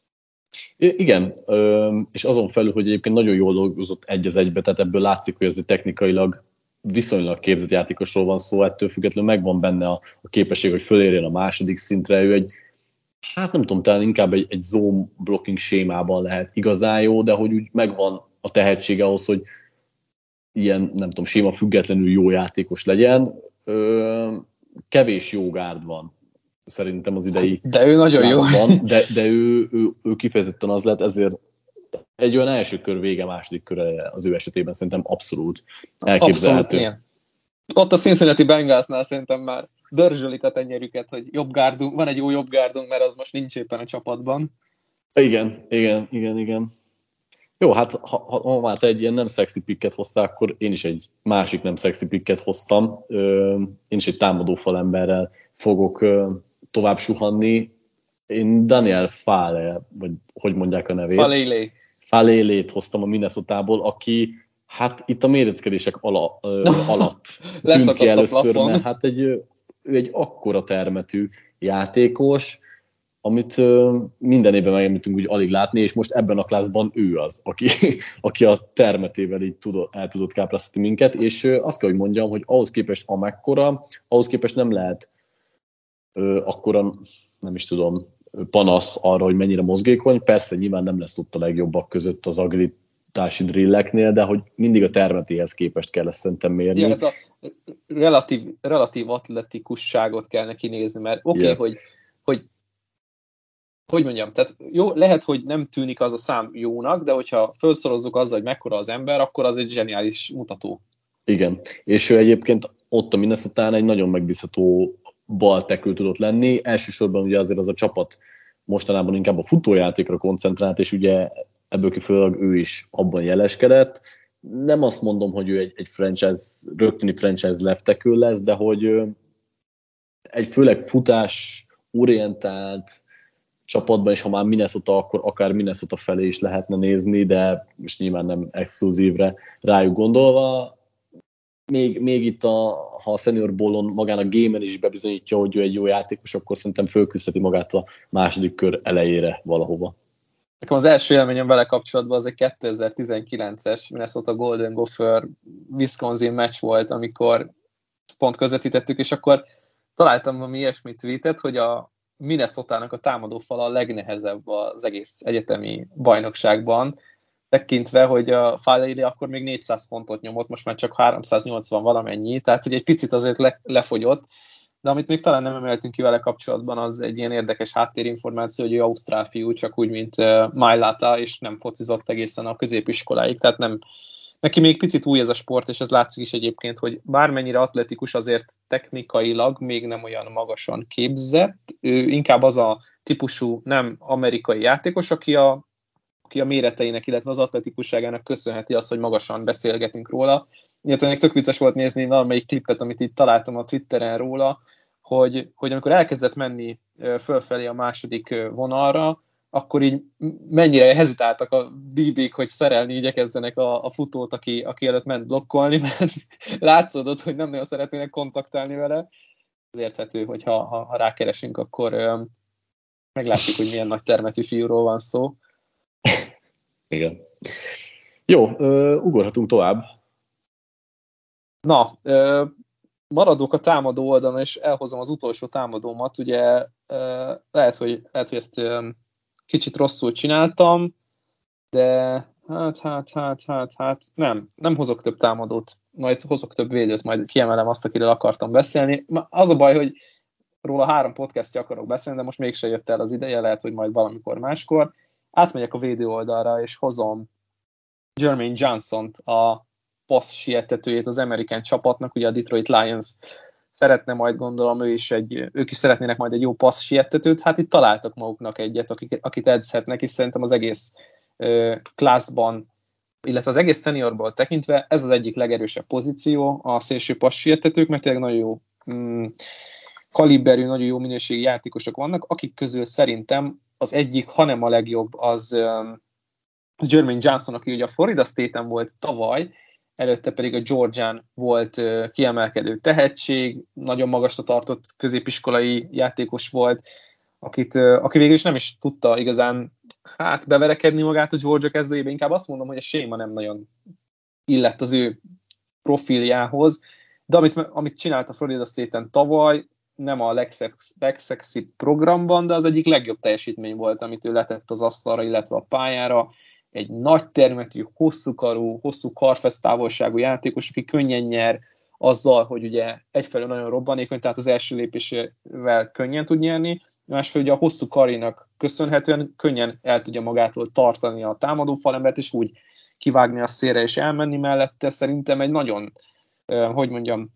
Igen, és azon felül, hogy egyébként nagyon jól dolgozott egy az egybe, tehát ebből látszik, hogy ez technikailag viszonylag képzett játékosról van szó, ettől függetlenül megvan benne a, a képesség, hogy fölérjen a második szintre, ő egy, hát nem tudom, talán inkább egy, egy zone blocking sémában lehet igazán jó, de hogy úgy megvan a tehetsége ahhoz, hogy ilyen, nem tudom, séma függetlenül jó játékos legyen. Ö, kevés jó gárd van szerintem az idei.
De ő nagyon jó.
Van, de, de ő, ő, ő kifejezetten az lett, ezért egy olyan első kör vége, második köre az ő esetében szerintem abszolút elképzelhető.
Abszolút, ott a Cincinnati Bengalsnál szerintem már dörzsölik a tenyerüket, hogy jobb gárdunk, van egy jó jobb gárdunk, mert az most nincs éppen a csapatban.
Igen, igen, igen, igen. Jó, hát ha, ha, ha már te egy ilyen nem szexi pikket hoztál, akkor én is egy másik nem szexi pikket hoztam. Én is egy támadó falemberrel fogok tovább suhanni. Én Daniel Fale, vagy hogy mondják a nevét?
Falele.
Falélét hoztam a Minnesotából, aki Hát itt a méreckedések ala, ö, alatt tűnt ki először, mert hát egy, ő egy akkora termetű játékos, amit ö, minden évben megemlítünk úgy alig látni, és most ebben a klászban ő az, aki, aki a termetével így tudott, el tudott kápráztatni minket, és ö, azt kell, hogy mondjam, hogy ahhoz képest amekkora, ahhoz képest nem lehet ö, akkora, nem is tudom, panasz arra, hogy mennyire mozgékony. Persze nyilván nem lesz ott a legjobbak között az agilitási drilleknél, de hogy mindig a termetéhez képest kell ezt szerintem mérni.
Ja, ez a relatív, relatív atletikusságot kell neki nézni, mert oké, okay, yeah. hogy, hogy hogy mondjam, tehát jó, lehet, hogy nem tűnik az a szám jónak, de hogyha felszorozzuk azzal, hogy mekkora az ember, akkor az egy zseniális mutató.
Igen, és ő egyébként ott a Minnesotán egy nagyon megbízható baltekül tudott lenni. Elsősorban ugye azért az a csapat mostanában inkább a futójátékra koncentrált, és ugye ebből kifolyólag ő is abban jeleskedett. Nem azt mondom, hogy ő egy, egy franchise, rögtöni franchise left tackle lesz, de hogy egy főleg futás orientált csapatban, és ha már Minnesota, akkor akár Minnesota felé is lehetne nézni, de most nyilván nem exkluzívre rájuk gondolva. Még, még itt, a, ha a Senior Bowl-on magán a gémen is bebizonyítja, hogy ő egy jó játékos, akkor szerintem fölküzdheti magát a második kör elejére valahova.
Nekem az első élményem vele kapcsolatban az egy kétezer-tizenkilences Minnesota Golden Gopher Wisconsin meccs volt, amikor pont közvetítettük, és akkor találtam valami ilyesmi tweetet, hogy a Minnesotának a támadófala a legnehezebb az egész egyetemi bajnokságban, tekintve, hogy a Faleili akkor még négyszáz fontot nyomott, most már csak háromszáznyolcvan valamennyi, tehát hogy egy picit azért le, lefogyott, de amit még talán nem emeltünk ki vele kapcsolatban, az egy ilyen érdekes háttérinformáció, hogy ő ausztrál fiú, csak úgy, mint uh, Mailata, és nem focizott egészen a középiskoláig, tehát nem, neki még picit új ez a sport, és ez látszik is egyébként, hogy bármennyire atletikus, azért technikailag még nem olyan magasan képzett, ő inkább az a típusú nem amerikai játékos, aki a aki a méreteinek, illetve az atletikusságának köszönheti azt, hogy magasan beszélgetünk róla. Illetve még tök vicces volt nézni valamelyik klippet, amit itt találtam a Twitteren róla, hogy, hogy amikor elkezdett menni fölfelé a második vonalra, akkor így mennyire hezitáltak a dé bék, hogy szerelni igyekezzenek a, a futót, aki, aki előtt ment blokkolni, mert látszódott, hogy nem nagyon szeretnének kontaktálni vele. Ez érthető, hogy ha, ha, ha rákeresünk, akkor meglátjuk, hogy milyen nagy termetű fiúról van szó.
Igen. Jó, ö, ugorhatunk tovább.
Na, ö, maradok a támadó oldalon, és elhozom az utolsó támadómat. Ugye ö, lehet, hogy, lehet, hogy ezt ö, kicsit rosszul csináltam, de hát, hát, hát, hát, hát, nem, nem hozok több támadót, majd hozok több védőt, majd kiemelem azt, akiről akartam beszélni. Az a baj, hogy róla három podcastja akarok beszélni, de most mégse jött el az ideje, lehet, hogy majd valamikor máskor. Átmegyek a védő oldalra, és hozom Jermaine Johnson-t, a passz sietetőjét az American csapatnak, ugye a Detroit Lions szeretne majd, gondolom, ő is egy, ők is szeretnének majd egy jó passz sietetőt, hát itt találtak maguknak egyet, akik, akit edzhetnek, és szerintem az egész uh, klászban, illetve az egész seniorból tekintve ez az egyik legerősebb pozíció, a szélső passz sietetők, mert tényleg nagyon jó mm, kaliberű, nagyon jó minőségi játékosok vannak, akik közül szerintem az egyik, hanem a legjobb, az, um, az Jermaine Johnson, aki ugye a Florida State-en volt tavaly, előtte pedig a Georgián volt uh, kiemelkedő tehetség, nagyon magasra tartott középiskolai játékos volt, akit, uh, aki végül is nem is tudta igazán hát beverekedni magát a Georgia kezdőjébe, inkább azt mondom, hogy a séma nem nagyon illett az ő profiljához, de amit, amit csinált a Florida State-en tavaly, nem a legszexibb programban, de az egyik legjobb teljesítmény volt, amit ő letett az asztalra, illetve a pályára. Egy nagy termetű, hosszú karú, hosszú karfesztávolságú játékos, aki könnyen nyer azzal, hogy ugye egyfelől nagyon robbanékony, tehát az első lépésével könnyen tud nyerni, másfelől ugye a hosszú karinak köszönhetően könnyen el tudja magától tartani a támadó falembert, és úgy kivágni a szélre és elmenni mellette. Szerintem egy nagyon, hogy mondjam,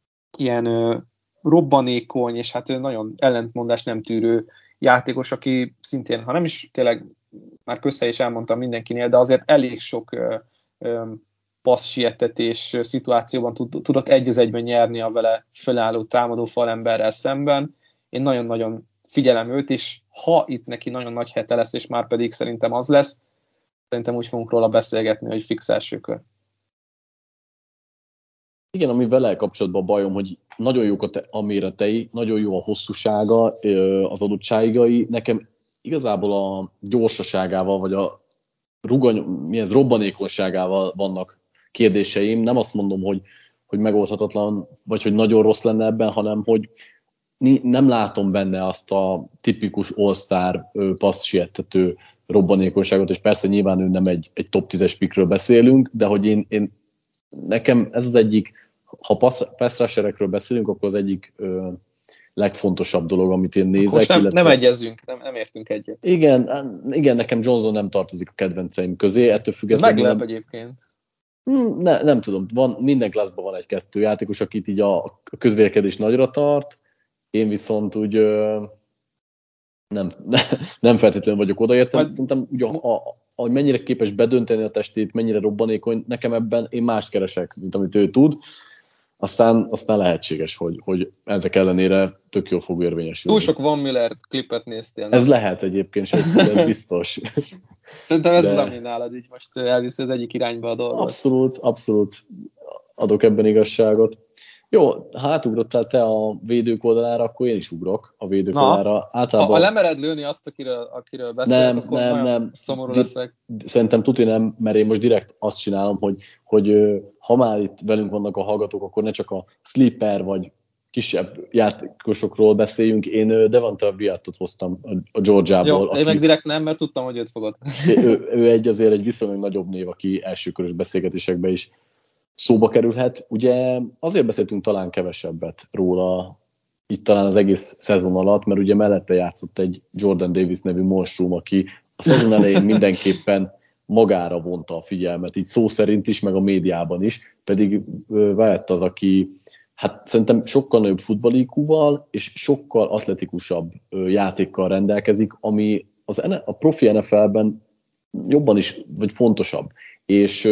ilyen robbanékony, és hát nagyon ellentmondás nem tűrő játékos, aki szintén, ha nem is tényleg már közhely is elmondtam mindenkinél, de azért elég sok passz sietetés szituációban tudott egy az egyben nyerni a vele felálló támadó falemberrel szemben. Én nagyon-nagyon figyelem őt, és ha itt neki nagyon nagy hete lesz, és már pedig szerintem az lesz, szerintem úgy fogunk róla beszélgetni, hogy fix első kör.
Igen, ami vele kapcsolatban a bajom, hogy nagyon jók a, te, a méretei, nagyon jó a hosszúsága, az adottságai. Nekem igazából a gyorsaságával, vagy a rugany, mi ez, robbanékonyságával vannak kérdéseim. Nem azt mondom, hogy, hogy megoldhatatlan, vagy hogy nagyon rossz lenne ebben, hanem hogy nem látom benne azt a tipikus all-star passz siettető robbanékonyságot, és persze nyilván ő nem egy, egy top tízes pickről beszélünk, de hogy én, én nekem ez az egyik, ha pass rusherekről beszélünk, akkor az egyik ö, legfontosabb dolog, amit én nézek.
Most nem,
illetve...
nem egyezünk, nem, nem értünk egyet.
Igen, igen, nekem Johnson nem tartozik a kedvenceim közé, ettől függetlenül...
Ez meglep
nem...
egyébként.
Ne, nem tudom, van, minden klasszban van egy-kettő játékos, akit így a, a közvélekedés nagyra tart, én viszont úgy ö, nem, nem feltétlenül vagyok odaértem. Hát, szerintem ugye, a, a, hogy mennyire képes bedönteni a testét, mennyire robbanékony, nekem ebben én mást keresek, mint amit ő tud. Aztán, aztán lehetséges, hogy, hogy ezek ellenére tök jól fog érvényesülni.
Túl sok Von Miller klipet néztél.
Nem? Ez lehet egyébként, sőt, ez biztos.
Szerintem ez De... az, ami nálad így most elviszi az egyik irányba a dolgot.
Abszolút, abszolút adok ebben igazságot. Jó, ha átugrottál te a védők oldalára, akkor én is ugrok a védők Na, oldalára.
Általában... Ha, ha lemered lőni azt, akiről, akiről beszélek, nem, akkor nem, nem. szomorú Di- leszek.
Szerintem tuti nem, mert én most direkt azt csinálom, hogy, hogy ha már itt velünk vannak a hallgatók, akkor ne csak a sleeper vagy kisebb játékosokról beszéljünk. Én Devonta Wyatt-ot hoztam a Georgiából.
Jó,
aki,
én meg direkt nem, mert tudtam, hogy őt fogod.
ő, ő egy azért egy viszonylag nagyobb név, aki elsőkörös beszélgetésekben is szóba kerülhet. Ugye azért beszéltünk talán kevesebbet róla itt talán az egész szezon alatt, mert ugye mellette játszott egy Jordan Davis nevű monstrum, aki a szezon elején mindenképpen magára vonta a figyelmet, így szó szerint is, meg a médiában is, pedig Wyatt az, aki hát szerintem sokkal nagyobb futballikúval és sokkal atletikusabb játékkal rendelkezik, ami az, a profi en ef el-ben jobban is, vagy fontosabb. És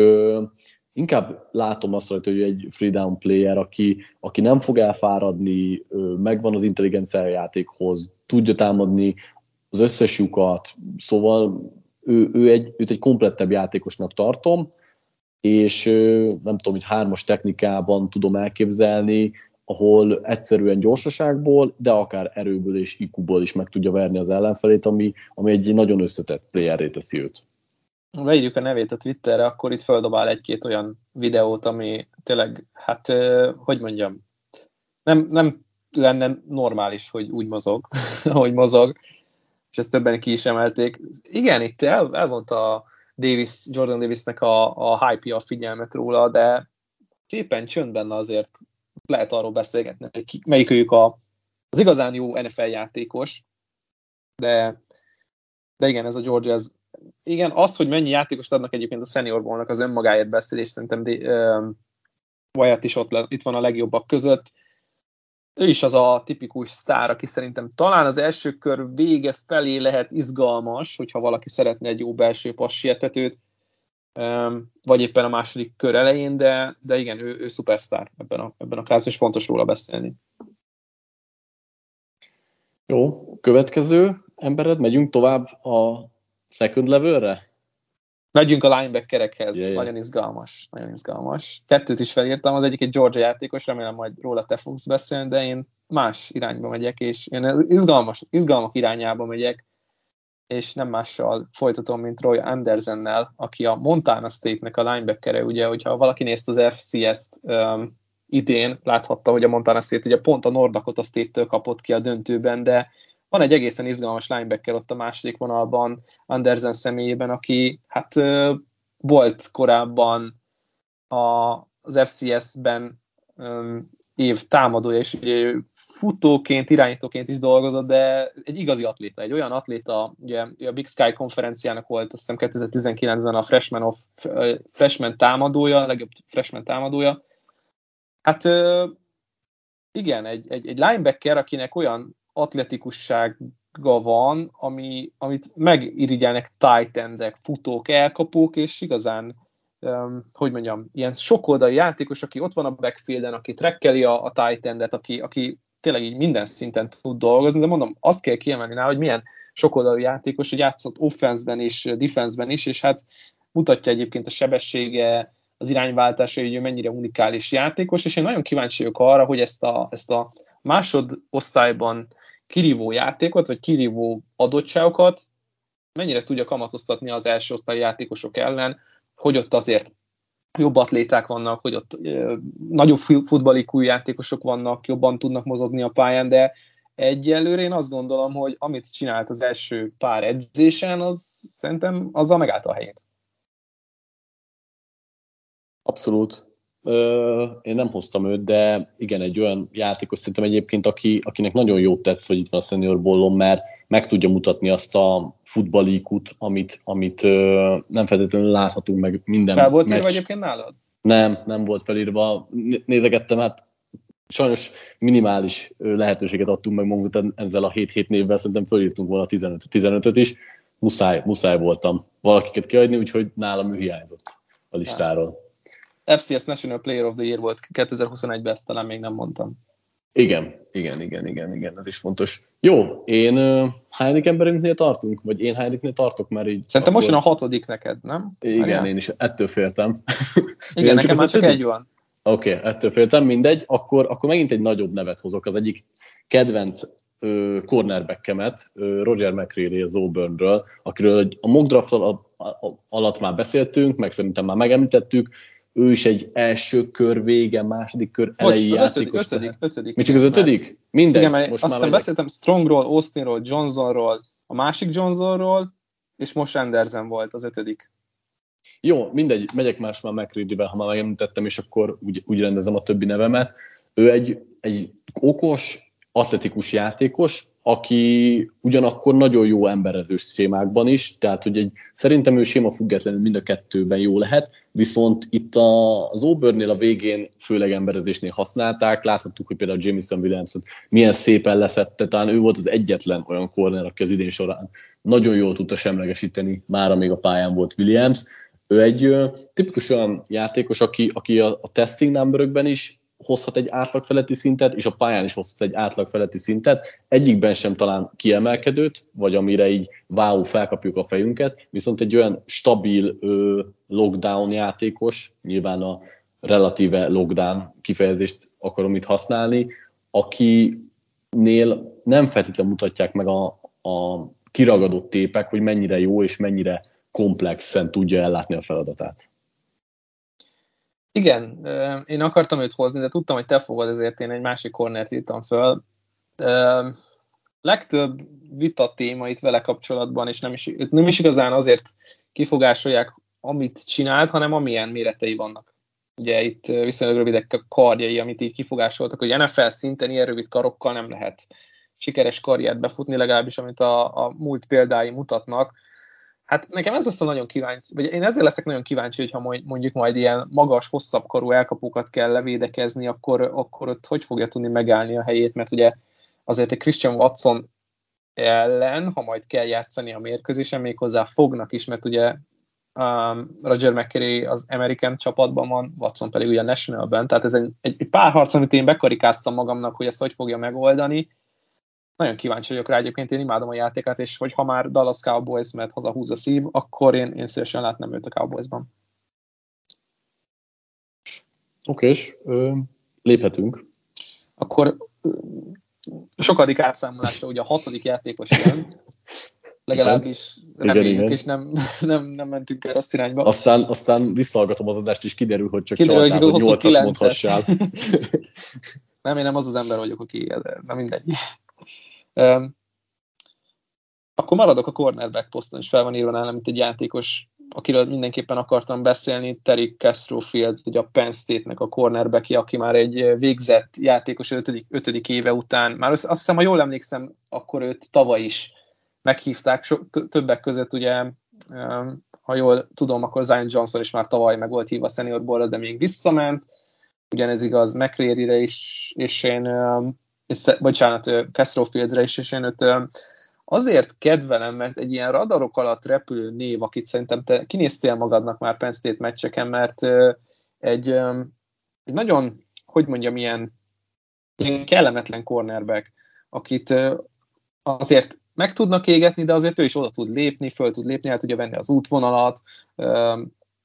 inkább látom azt, hogy ő egy free down player, aki, aki nem fog elfáradni, megvan az intelligencia játékhoz, tudja támadni az összes lyukat, szóval ő, ő egy, őt egy komplettebb játékosnak tartom, és nem tudom, hogy hármas technikában tudom elképzelni, ahol egyszerűen gyorsaságból, de akár erőből és í kúból is meg tudja verni az ellenfelét, ami, ami egy nagyon összetett playerré teszi őt.
Beírjuk a nevét a Twitterre, akkor itt feldobál egy-két olyan videót, ami tényleg, hát, hogy mondjam, nem, nem lenne normális, hogy úgy mozog, ahogy mozog, és ezt többen ki is emelték. Igen, itt el, elvonta a Davis, Jordan Davisnek a, a hype-ja a figyelmet róla, de szépen csöndben azért lehet arról beszélgetni, hogy ki, melyik őjük a, az igazán jó en ef el játékos, de, de igen, ez a Georgia, ez igen, az, hogy mennyi játékost adnak egyébként a Senior Bowl-nak, az önmagáért beszél, és szerintem uh, Wyatt is ott le, itt van a legjobbak között. Ő is az a tipikus sztár, aki szerintem talán az első kör vége felé lehet izgalmas, hogyha valaki szeretne egy jó belső passiettetőt, um, vagy éppen a második kör elején, de, de igen, ő, ő szupersztár ebben a, ebben a kázban, és fontos róla beszélni.
Jó, következő embered, megyünk tovább a second levelre?
Megyünk a linebackerekhez,
yeah, yeah.
nagyon izgalmas, nagyon izgalmas. Kettőt is felírtam, az egyik egy Georgia játékos, remélem majd róla te fogsz beszélni, de én más irányba megyek, és én izgalmas, izgalmak irányába megyek, és nem mással folytatom, mint Roy Andersonnel, aki a Montana State-nek a linebackere, ugye, hogyha valaki nézte az ef cé es-t um, idén, láthatta, hogy a Montana State ugye pont a North Dakota State-től kapott ki a döntőben, de van egy egészen izgalmas linebacker ott a második vonalban, Anderson személyében, aki hát volt korábban a, az ef cé es-ben um, év támadója, és ugye futóként, irányítóként is dolgozott, de egy igazi atléta, egy olyan atléta, ugye a Big Sky konferenciának volt, azt hiszem kétezer-tizenkilencben a freshman, of, freshman támadója, a legjobb freshman támadója. Hát igen, egy, egy, egy linebacker, akinek olyan atletikussága van, ami, amit megirigyelnek tight endek, futók, elkapók, és igazán, um, hogy mondjam, ilyen sokoldali játékos, aki ott van a backfielden, aki trekkeli a, a tight endet, aki, aki tényleg így minden szinten tud dolgozni, de mondom, azt kell kiemelni rá, hogy milyen sokoldalú játékos, hogy játszott offense-ben is, defense-ben is, és hát mutatja egyébként a sebessége, az irányváltása, hogy ő mennyire unikális játékos, és én nagyon kíváncsi vagyok arra, hogy ezt a, ezt a másodosztályban kirívó játékot, vagy kirívó adottságokat mennyire tudja kamatoztatni az első osztály játékosok ellen, hogy ott azért jobb atléták vannak, hogy ott ö, nagyobb futballikú játékosok vannak, jobban tudnak mozogni a pályán, de egyelőre én azt gondolom, hogy amit csinált az első pár edzésen, az szerintem azzal megállta a helyét.
Abszolút. Ö, én nem hoztam őt, de igen, egy olyan játékos szerintem egyébként, aki, akinek nagyon jót tetsz, hogy itt van a Senior Ballon, mert meg tudja mutatni azt a futballikút, amit, amit ö, nem feltétlenül láthatunk meg minden
Fel volt
meccs.
írva egyébként nálad?
Nem, nem volt felírva. Nézegettem, hát sajnos minimális lehetőséget adtunk meg magunkat ezzel a hét-hét névvel, szerintem fölírtunk volna tizenötöt is. Muszáj, muszáj voltam valakiket kiadni, úgyhogy nálam ő hiányzott a listáról.
ef cé es National Player of the Year volt kétezer-huszonegyben, ezt talán még nem mondtam.
Igen, igen, igen, igen, igen, ez is fontos. Jó, én uh, Heinekenbergnél tartunk? Vagy én Heinekennél tartok, mert így...
Szerintem
akkor...
most jön a hatodik neked, nem?
Igen, Marián? Én is ettől féltem.
Igen, nekem csak már csak egy van.
Oké, okay, ettől féltem, mindegy. Akkor, akkor megint egy nagyobb nevet hozok. Az egyik kedvenc uh, cornerbackemet, uh, Roger McCreary az Auburnről, akiről a mock draft alatt már beszéltünk, meg szerintem már megemlítettük. Ő is egy első kör vége, második kör elejé
Bocs,
játékos.
Ötödik, ötödik, ötödik.
Mi csak az ötödik? Mindegy.
Igen, mert
most
aztán
már
beszéltem Strongról, Austinról, Johnsonról, a másik Johnsonról, és most Anderson volt az ötödik.
Jó, mindegy, megyek más már McCready-vel, ha már megemlítettem, és akkor úgy, úgy rendezem a többi nevemet. Ő egy, egy okos, atletikus játékos, aki ugyanakkor nagyon jó emberezős sémákban is, tehát hogy egy, szerintem ő séma függetlenül mind a kettőben jó lehet, viszont itt a, az Auburnnél a végén főleg emberezésnél használták, láthattuk, hogy például Jameson Williamson milyen szépen leszette, talán ő volt az egyetlen olyan corner, aki az idén során nagyon jól tudta semlegesíteni, mára még a pályán volt Williams. Ő egy ö, tipikus olyan játékos, aki, aki a, a testing numberökben is hozhat egy átlagfeletti szintet, és a pályán is hozhat egy átlagfeletti szintet. Egyikben sem talán kiemelkedőt, vagy amire így wow, felkapjuk a fejünket, viszont egy olyan stabil ö, lockdown játékos, nyilván a relatíve lockdown kifejezést akarom itt használni, akinél nem feltétlenül mutatják meg a, a kiragadott tépek, hogy mennyire jó és mennyire komplexen tudja ellátni a feladatát.
Igen, én akartam őt hozni, de tudtam, hogy te fogod, ezért én egy másik cornert írtam föl. Legtöbb vita téma itt vele kapcsolatban, és nem is, nem is igazán azért kifogásolják, amit csinált, hanem amilyen méretei vannak. Ugye itt viszonylag rövidek a karjai, amit így kifogásoltak, hogy en ef el szinten ilyen rövid karokkal nem lehet sikeres karriert befutni, legalábbis amit a, a múlt példái mutatnak. Hát nekem ez lesz a nagyon kíváncsi, vagy én ezzel leszek nagyon kíváncsi, hogyha mondjuk majd ilyen magas, hosszabb karú elkapókat kell levédekezni, akkor, akkor ott hogy fogja tudni megállni a helyét, mert ugye azért egy Christian Watson ellen, ha majd kell játszani a mérkőzésen, méghozzá fognak is, mert ugye um, Roger McCreary az American csapatban van, Watson pedig ugye a Nationalben, tehát ez egy, egy pár harc, amit én bekarikáztam magamnak, hogy ezt hogy fogja megoldani. Nagyon kíváncsi vagyok rá, egyébként én imádom a játékát, és hogy ha már Dallas Cowboys, mert hazahúz a szív, akkor én, én szívesen látnám őt a Cowboysban.
Oké, és léphetünk.
Akkor sokadik átszámolásra ugye a hatodik játékos jön, legalábbis reméljük, és nem, nem, nem mentünk el rossz irányba.
Aztán, aztán visszahallgatom az adást, és kiderül, hogy csak
kiderül,
csaltál, hogy nyolcat mondhassál.
Nem, én nem az az ember vagyok, aki, na mindegy. Um, akkor maradok a cornerback poszton, és fel van írva nálam, mint egy játékos, akiről mindenképpen akartam beszélni, Terry Castro Fields, ugye a Penn State-nek a cornerbackje, aki már egy végzett játékos ötödik, ötödik éve után, már azt hiszem, ha jól emlékszem, akkor őt tavaly is meghívták, so, többek között ugye, um, ha jól tudom, akkor Zion Johnson is már tavaly meg volt hívva a Senior Bowl-ra, de még visszament, ugyanez igaz McCreary-re is, és én um, és, bocsánat, Castro Fieldsre is, és én őt azért kedvelem, mert egy ilyen radarok alatt repülő név, akit szerintem te kinéztél magadnak már Penn State meccseken, mert egy, egy nagyon, hogy mondjam, ilyen, ilyen kellemetlen cornerback, akit azért meg tudnak égetni, de azért ő is oda tud lépni, föl tud lépni, el tudja venni az útvonalat,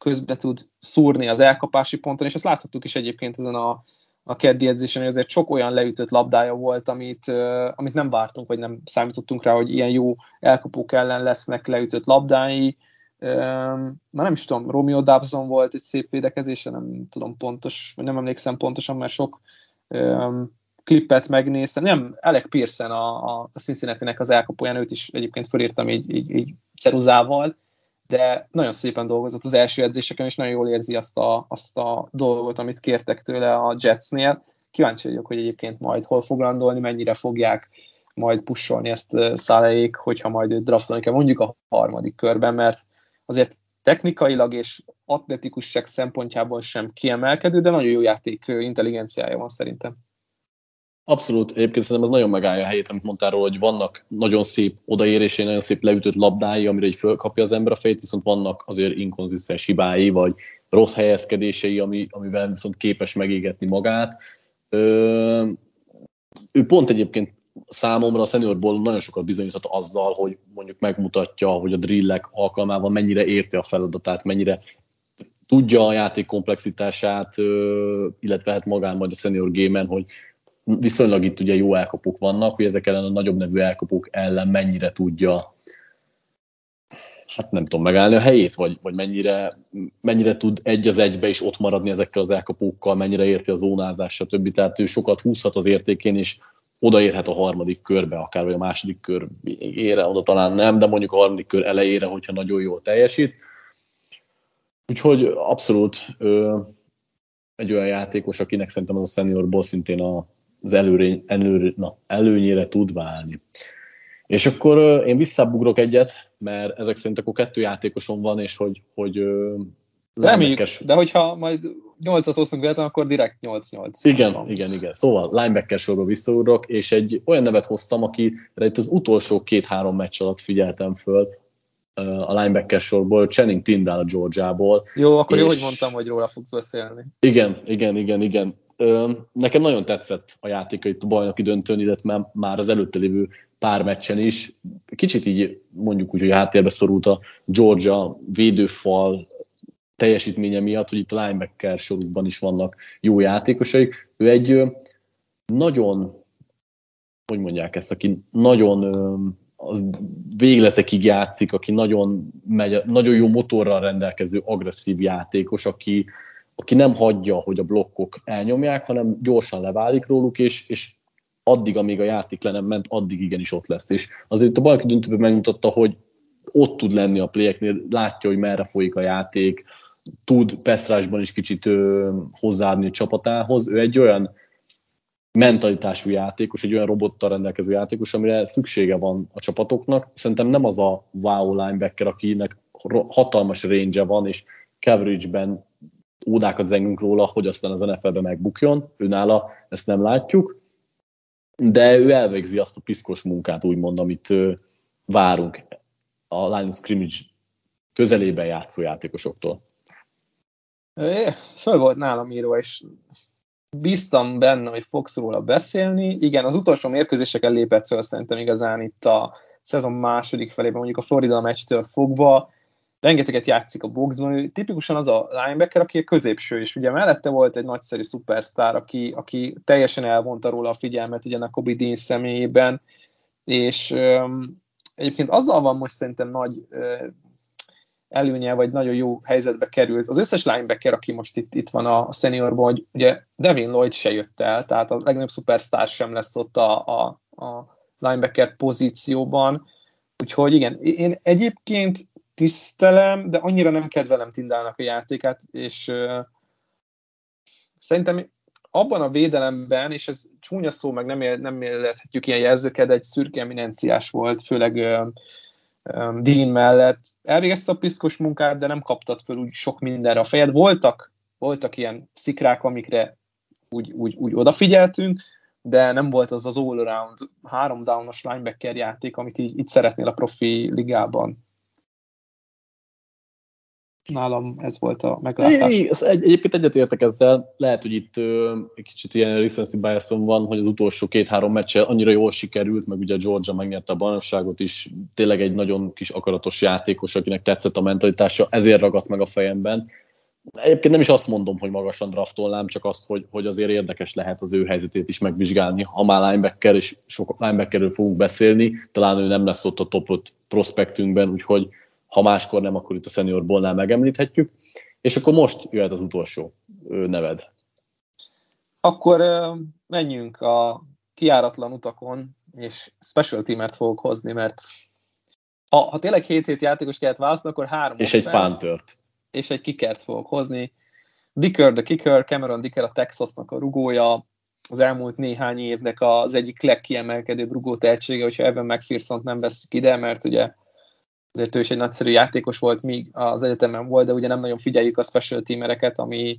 közbe tud szúrni az elkapási ponton, és ezt láthattuk is egyébként ezen a, a keddi edzésen, hogy azért sok olyan leütött labdája volt, amit, uh, amit nem vártunk, vagy nem számítottunk rá, hogy ilyen jó elkapók ellen lesznek leütött labdái. Um, már nem is tudom, Romeo Dobson volt egy szép védekezése, nem tudom pontos, vagy nem emlékszem pontosan, mert sok um, klippet megnéztem. Nem, Alec Pearson a, a Cincinnati-nek az elkapóján, őt is egyébként felírtam így, így, így ceruzával, de nagyon szépen dolgozott az első edzéseken, és nagyon jól érzi azt a, azt a dolgot, amit kértek tőle a Jetsnél. Kíváncsi vagyok, hogy egyébként majd hol fog landolni, mennyire fogják majd pusolni ezt Salehig, hogyha majd őt draftolni kell, mondjuk a harmadik körben, mert azért technikailag és atletikusság szempontjából sem kiemelkedő, de nagyon jó játék intelligenciája van szerintem.
Abszolút, egyébként szerintem ez nagyon megállja a helyét, amit mondtál róla, hogy vannak nagyon szép odaérései, nagyon szép leütött labdái, amire így fölkapja az ember a fejét, viszont vannak azért inkonzisztens hibái, vagy rossz helyezkedései, ami, amivel viszont képes megégetni magát. Ö, ő pont egyébként számomra a seniorból nagyon sokat bizonyíthat azzal, hogy mondjuk megmutatja, hogy a drillek alkalmával mennyire érti a feladatát, mennyire tudja a játék komplexitását, illetve hát magán majd a senior game-en, hogy viszonylag itt ugye jó elkapók vannak, hogy ezek ellen a nagyobb nevű elkapók ellen mennyire tudja, hát nem tudom, megállni a helyét, vagy, vagy mennyire, mennyire tud egy az egybe is ott maradni ezekkel az elkapókkal, mennyire érti a zónázás, stb. Tehát ő sokat húzhat az értékén, és odaérhet a harmadik körbe, akár vagy a második kör végére, oda talán nem, de mondjuk a harmadik kör elejére, hogyha nagyon jól teljesít. Úgyhogy abszolút ö, egy olyan játékos, akinek szerintem az a seniorból szintén az előre, előre, na, előnyére tud válni. És akkor ö, én visszabugrok egyet, mert ezek szerint akkor kettő játékosom van, és hogy... hogy ö,
Reméljük, de hogyha majd nyolcat hoztunk véletlen, akkor direkt nyolc nyolc.
Igen, igen, igen. Szóval linebacker sorba visszaugrok, és egy olyan nevet hoztam, akire itt az utolsó két-három meccs alatt figyeltem föl a linebacker sorból, Channing Tindall a Georgiából.
Jó, akkor és... jó, hogy mondtam, hogy róla fogsz beszélni.
Igen, igen, igen, igen. Nekem nagyon tetszett a játéka itt a bajnoki döntőn, illetve már az előtte lévő pár meccsen is. Kicsit így mondjuk úgy, hogy háttérbe szorult a Georgia védőfal teljesítménye miatt, hogy itt a linebacker sorukban is vannak jó játékosaik. Ő egy nagyon, hogy mondják ezt, aki nagyon az végletekig játszik, aki nagyon, megy, nagyon jó motorral rendelkező, agresszív játékos, aki, aki nem hagyja, hogy a blokkok elnyomják, hanem gyorsan leválik róluk, és, és addig, amíg a játék le nem ment, addig igenis ott lesz. És azért a bajnoki döntőben megmutatta, hogy ott tud lenni a playeknél, látja, hogy merre folyik a játék, tud pass-rushban is kicsit ö, hozzáadni a csapatához. Ő egy olyan mentalitású játékos, egy olyan robottal rendelkező játékos, amire szüksége van a csapatoknak. Szerintem nem az a wow linebacker, akinek hatalmas range van, és coverage-ben ódákat zengünk róla, hogy aztán az en ef el-ben megbukjon. Őnála ezt nem látjuk, de ő elvégzi azt a piszkos munkát, úgymond, amit ö, várunk a line of scrimmage közelében játszó játékosoktól.
É, föl volt nálam írva, és bíztam benne, hogy fogsz róla beszélni. Igen, az utolsó mérkőzéseken lépett föl szerintem igazán itt a szezon második felében, mondjuk a Florida meccstől fogva. Rengeteget játszik a boxban. Ő tipikusan az a linebacker, aki a középső, és ugye mellette volt egy nagyszerű szupersztár, aki, aki teljesen elvonta róla a figyelmet ugye a Kobe Dean személyében, és um, egyébként azzal van most szerintem nagy uh, előnye, vagy nagyon jó helyzetbe került. Az összes linebacker, aki most itt, itt van a seniorban, hogy ugye Devin Lloyd se jött el, tehát a legnagyobb szupersztár sem lesz ott a, a, a linebacker pozícióban. Úgyhogy igen, én egyébként tisztelem, de annyira nem kedvelem Tindallnak a játékát, és uh, szerintem abban a védelemben, és ez csúnya szó, meg nem, él, nem élhetjük ilyen jelzőket, de egy szürke eminenciás volt, főleg uh, um, Dean mellett. Elvégezte a piszkos munkát, de nem kaptat föl úgy sok mindenre a fejed. Voltak, voltak ilyen szikrák, amikre úgy, úgy, úgy odafigyeltünk, de nem volt az az all-around három downos linebacker játék, amit így, így szeretnél a profi ligában. nálam ez volt a meglátás.
É, egy, egyébként egyetértek ezzel, lehet, hogy itt ö, egy kicsit ilyen recency biasom van, hogy az utolsó két-három meccse annyira jól sikerült, meg ugye Georgia megnyerte a bajnokságot is, tényleg egy nagyon kis akaratos játékos, akinek tetszett a mentalitása, ezért ragadt meg a fejemben. Egyébként nem is azt mondom, hogy magasan draftolnám, csak azt, hogy, hogy azért érdekes lehet az ő helyzetét is megvizsgálni. Ha már linebacker, és sok linebackerről fogunk beszélni, talán ő nem lesz ott a top öt prospektünkben, úgyhogy ha máskor nem, akkor itt a Senior Bowl-nál megemlíthetjük. És akkor most jöhet az utolsó neved.
Akkor uh, menjünk a kijáratlan utakon, és special teamert fogok hozni, mert ha, ha tényleg hét-hét játékos kellett választani, akkor három
és egy Panthert.
És egy kickert fogok hozni. Dicker, the kicker, Cameron Dicker, a Texasnak a rugója, az elmúlt néhány évnek az egyik legkiemelkedőbb rugó tehetsége, hogyha Evan McPhersont nem veszik ide, mert ugye azért ő is egy nagyszerű játékos volt, míg az egyetemen volt, de ugye nem nagyon figyeljük a special teamereket, ami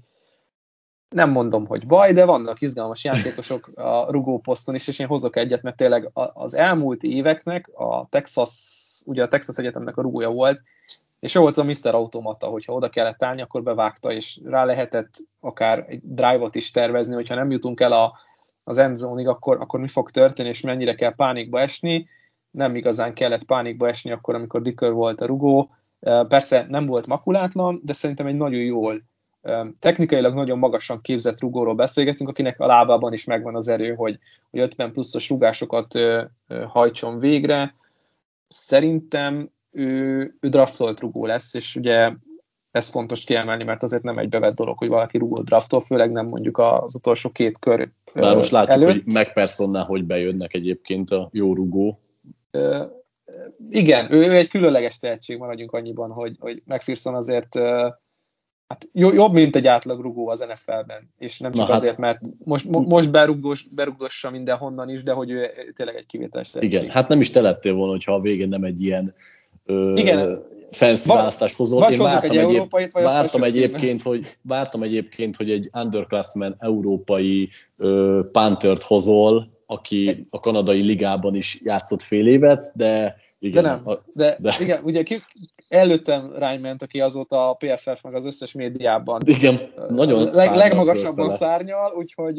nem mondom, hogy baj, de vannak izgalmas játékosok a rugóposzton is, és én hozok egyet, mert tényleg az elmúlt éveknek a Texas, ugye a Texas Egyetemnek a rugója volt, és ő volt a miszter Automata, hogyha oda kellett állni, akkor bevágta, és rá lehetett akár egy drive-ot is tervezni, hogyha nem jutunk el a, az endzone-ig, akkor, akkor mi fog történni, és mennyire kell pánikba esni. Nem igazán kellett pánikba esni akkor, amikor Dicker volt a rugó. Persze nem volt makulátlan, de szerintem egy nagyon jól, technikailag nagyon magasan képzett rugóról beszélgetünk, akinek a lábában is megvan az erő, hogy, hogy ötven pluszos rugásokat hajtson végre. Szerintem ő, ő draftolt rugó lesz, és ugye ez fontos kiemelni, mert azért nem egy bevett dolog, hogy valaki rugót draftol, főleg nem mondjuk az utolsó két kör
Már most látjuk,
előtt.
hogy McPhersonnál hogy bejönnek egyébként a jó rugó.
Uh, igen, ő, ő egy különleges tehetség, maradjunk annyiban, hogy, hogy McPherson azért uh, hát jobb, mint egy átlag rugó az en ef el-ben, és nem csak Na azért, hát, mert most, mo, most berugos, berugdossa mindenhonnan is, de hogy ő tényleg egy kivételes tehetség.
Igen, hát nem is te lettél volna, hogyha a végén nem egy ilyen ö, fancy választást hozol.
Én vártam, egy egyéb,
vártam, egyébként, hogy, vártam egyébként, hogy egy underclassman európai ö, Panthert hozol, aki a kanadai ligában is játszott fél évet, de igen.
De nem, a, de, de igen, ugye ki, előttem Ryman, aki azóta a pé ef ef meg az összes médiában
igen, nagyon
leg, legmagasabban szárnyal, úgyhogy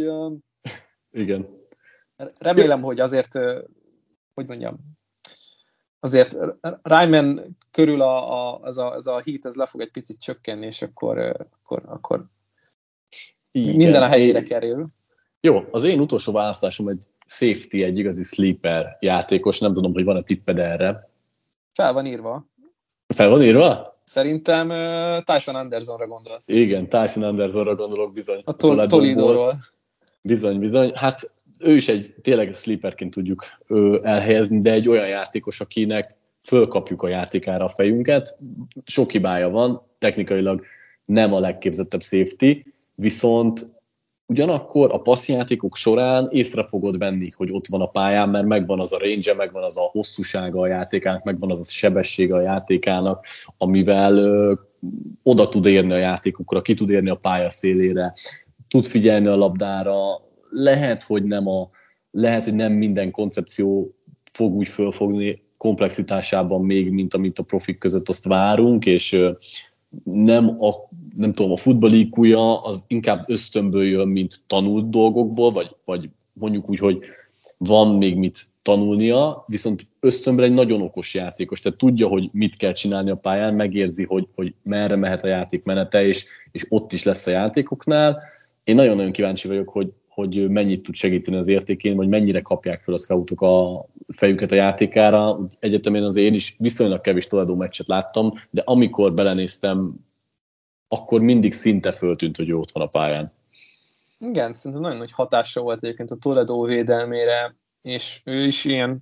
igen.
Remélem, hogy azért, hogy mondjam, azért Ryman körül a, a, ez, a, ez a heat, ez le fog egy picit csökkenni, és akkor, akkor, akkor minden a helyére kerül.
Jó, az én utolsó választásom egy safety, egy igazi sleeper játékos, nem tudom, hogy van-e tipped erre.
Fel van írva.
Fel van írva?
Szerintem uh, Tyson Andersonra gondolsz.
Igen, Tyson Andersonra gondolok bizony.
A, tol- Toledo-ról.
Bizony, bizony. Hát ő is egy, tényleg sleeperként tudjuk ő, elhelyezni, de egy olyan játékos, akinek fölkapjuk a játékára a fejünket. Sok hibája van, technikailag nem a legképzettebb safety, viszont ugyanakkor a passzjátékok során észre fogod venni, hogy ott van a pályán, mert megvan az a range, megvan az a hosszúsága a játékának, megvan az a sebessége a játékának, amivel ö, oda tud érni a játékokra, ki tud érni a pálya szélére, tud figyelni a labdára, lehet, hogy nem, a, lehet, hogy nem minden koncepció fog úgy fölfogni komplexitásában még, mint amit a profik között azt várunk, és ö, nem, a, nem tudom, a futball í kúja az inkább ösztönből jön, mint tanult dolgokból, vagy, vagy mondjuk úgy, hogy van még mit tanulnia, viszont ösztönből egy nagyon okos játékos, tehát tudja, hogy mit kell csinálni a pályán, megérzi, hogy, hogy merre mehet a játék menete, és, és ott is lesz a játékoknál. Én nagyon-nagyon kíváncsi vagyok, hogy, hogy mennyit tud segíteni az értékén, vagy mennyire kapják fel a scoutok a fejüket a játékára. Egyetemén azért én is viszonylag kevés Toledo meccset láttam, de amikor belenéztem, akkor mindig szinte föltűnt, hogy ő ott van a pályán.
Igen, szerintem nagyon nagy hatása volt egyébként a Toledo védelmére, és ő is ilyen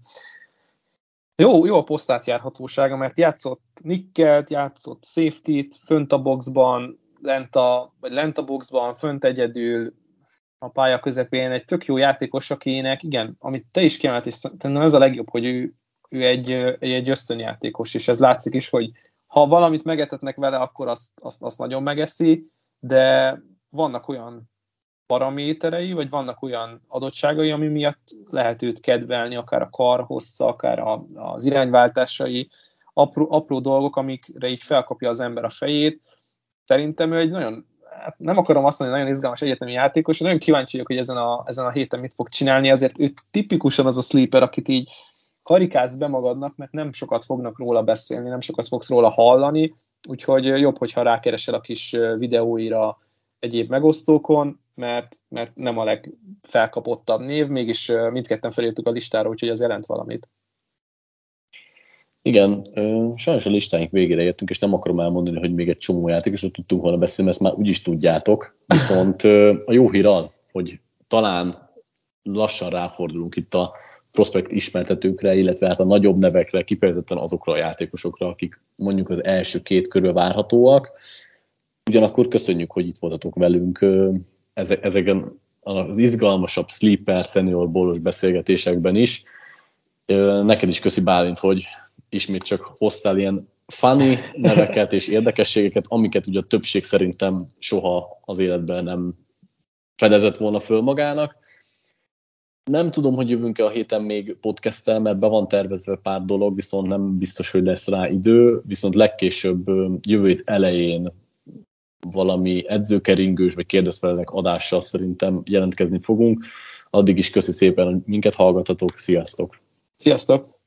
jó, jó a posztátjárhatósága, mert játszott nickelt, játszott safety-t, fönt a boxban, lent a, vagy lent a boxban, fönt egyedül, a pálya közepén egy tök jó játékos, akinek, igen, amit te is kiemelt, és szerintem ez a legjobb, hogy ő, ő egy, egy ösztönjátékos, és ez látszik is, hogy ha valamit megetetnek vele, akkor azt, azt, azt nagyon megeszi, de vannak olyan paraméterei, vagy vannak olyan adottságai, ami miatt lehet őt kedvelni, akár a kar hossza, akár a, az irányváltásai, apró, apró dolgok, amikre így felkapja az ember a fejét. Szerintem ő egy nagyon, hát nem akarom azt mondani, nagyon izgalmas egyetemi játékos, nagyon kíváncsi vagyok, hogy ezen a, ezen a héten mit fog csinálni, azért ő tipikusan az a sleeper, akit így karikázz be magadnak, mert nem sokat fognak róla beszélni, nem sokat fogsz róla hallani, úgyhogy jobb, hogyha rákeresel a kis videóira egyéb megosztókon, mert, mert nem a legfelkapottabb név, mégis mindketten felírtuk a listára, úgyhogy az jelent valamit.
Igen, sajnos a listáink végére értünk, és nem akarom elmondani, hogy még egy csomó játékosról tudtunk volna beszélni, ezt már úgyis tudjátok, viszont a jó hír az, hogy talán lassan ráfordulunk itt a prospekt ismertetőkre, illetve hát a nagyobb nevekre, kifejezetten azokra a játékosokra, akik mondjuk az első két körül várhatóak. Ugyanakkor köszönjük, hogy itt voltatok velünk ezeken az izgalmasabb sleeper, senior bólos beszélgetésekben is. Neked is köszi, Bálint, hogy ismét csak hoztál ilyen funny neveket és érdekességeket, amiket ugye a többség szerintem soha az életben nem fedezett volna föl magának. Nem tudom, hogy jövünk-e a héten még podcasttel, mert be van tervezve pár dolog, viszont nem biztos, hogy lesz rá idő, viszont legkésőbb jövő hét elején valami edzőkeringős vagy kérdezfelelek adással szerintem jelentkezni fogunk. Addig is köszi szépen, hogy minket hallgatatok, sziasztok!
Sziasztok!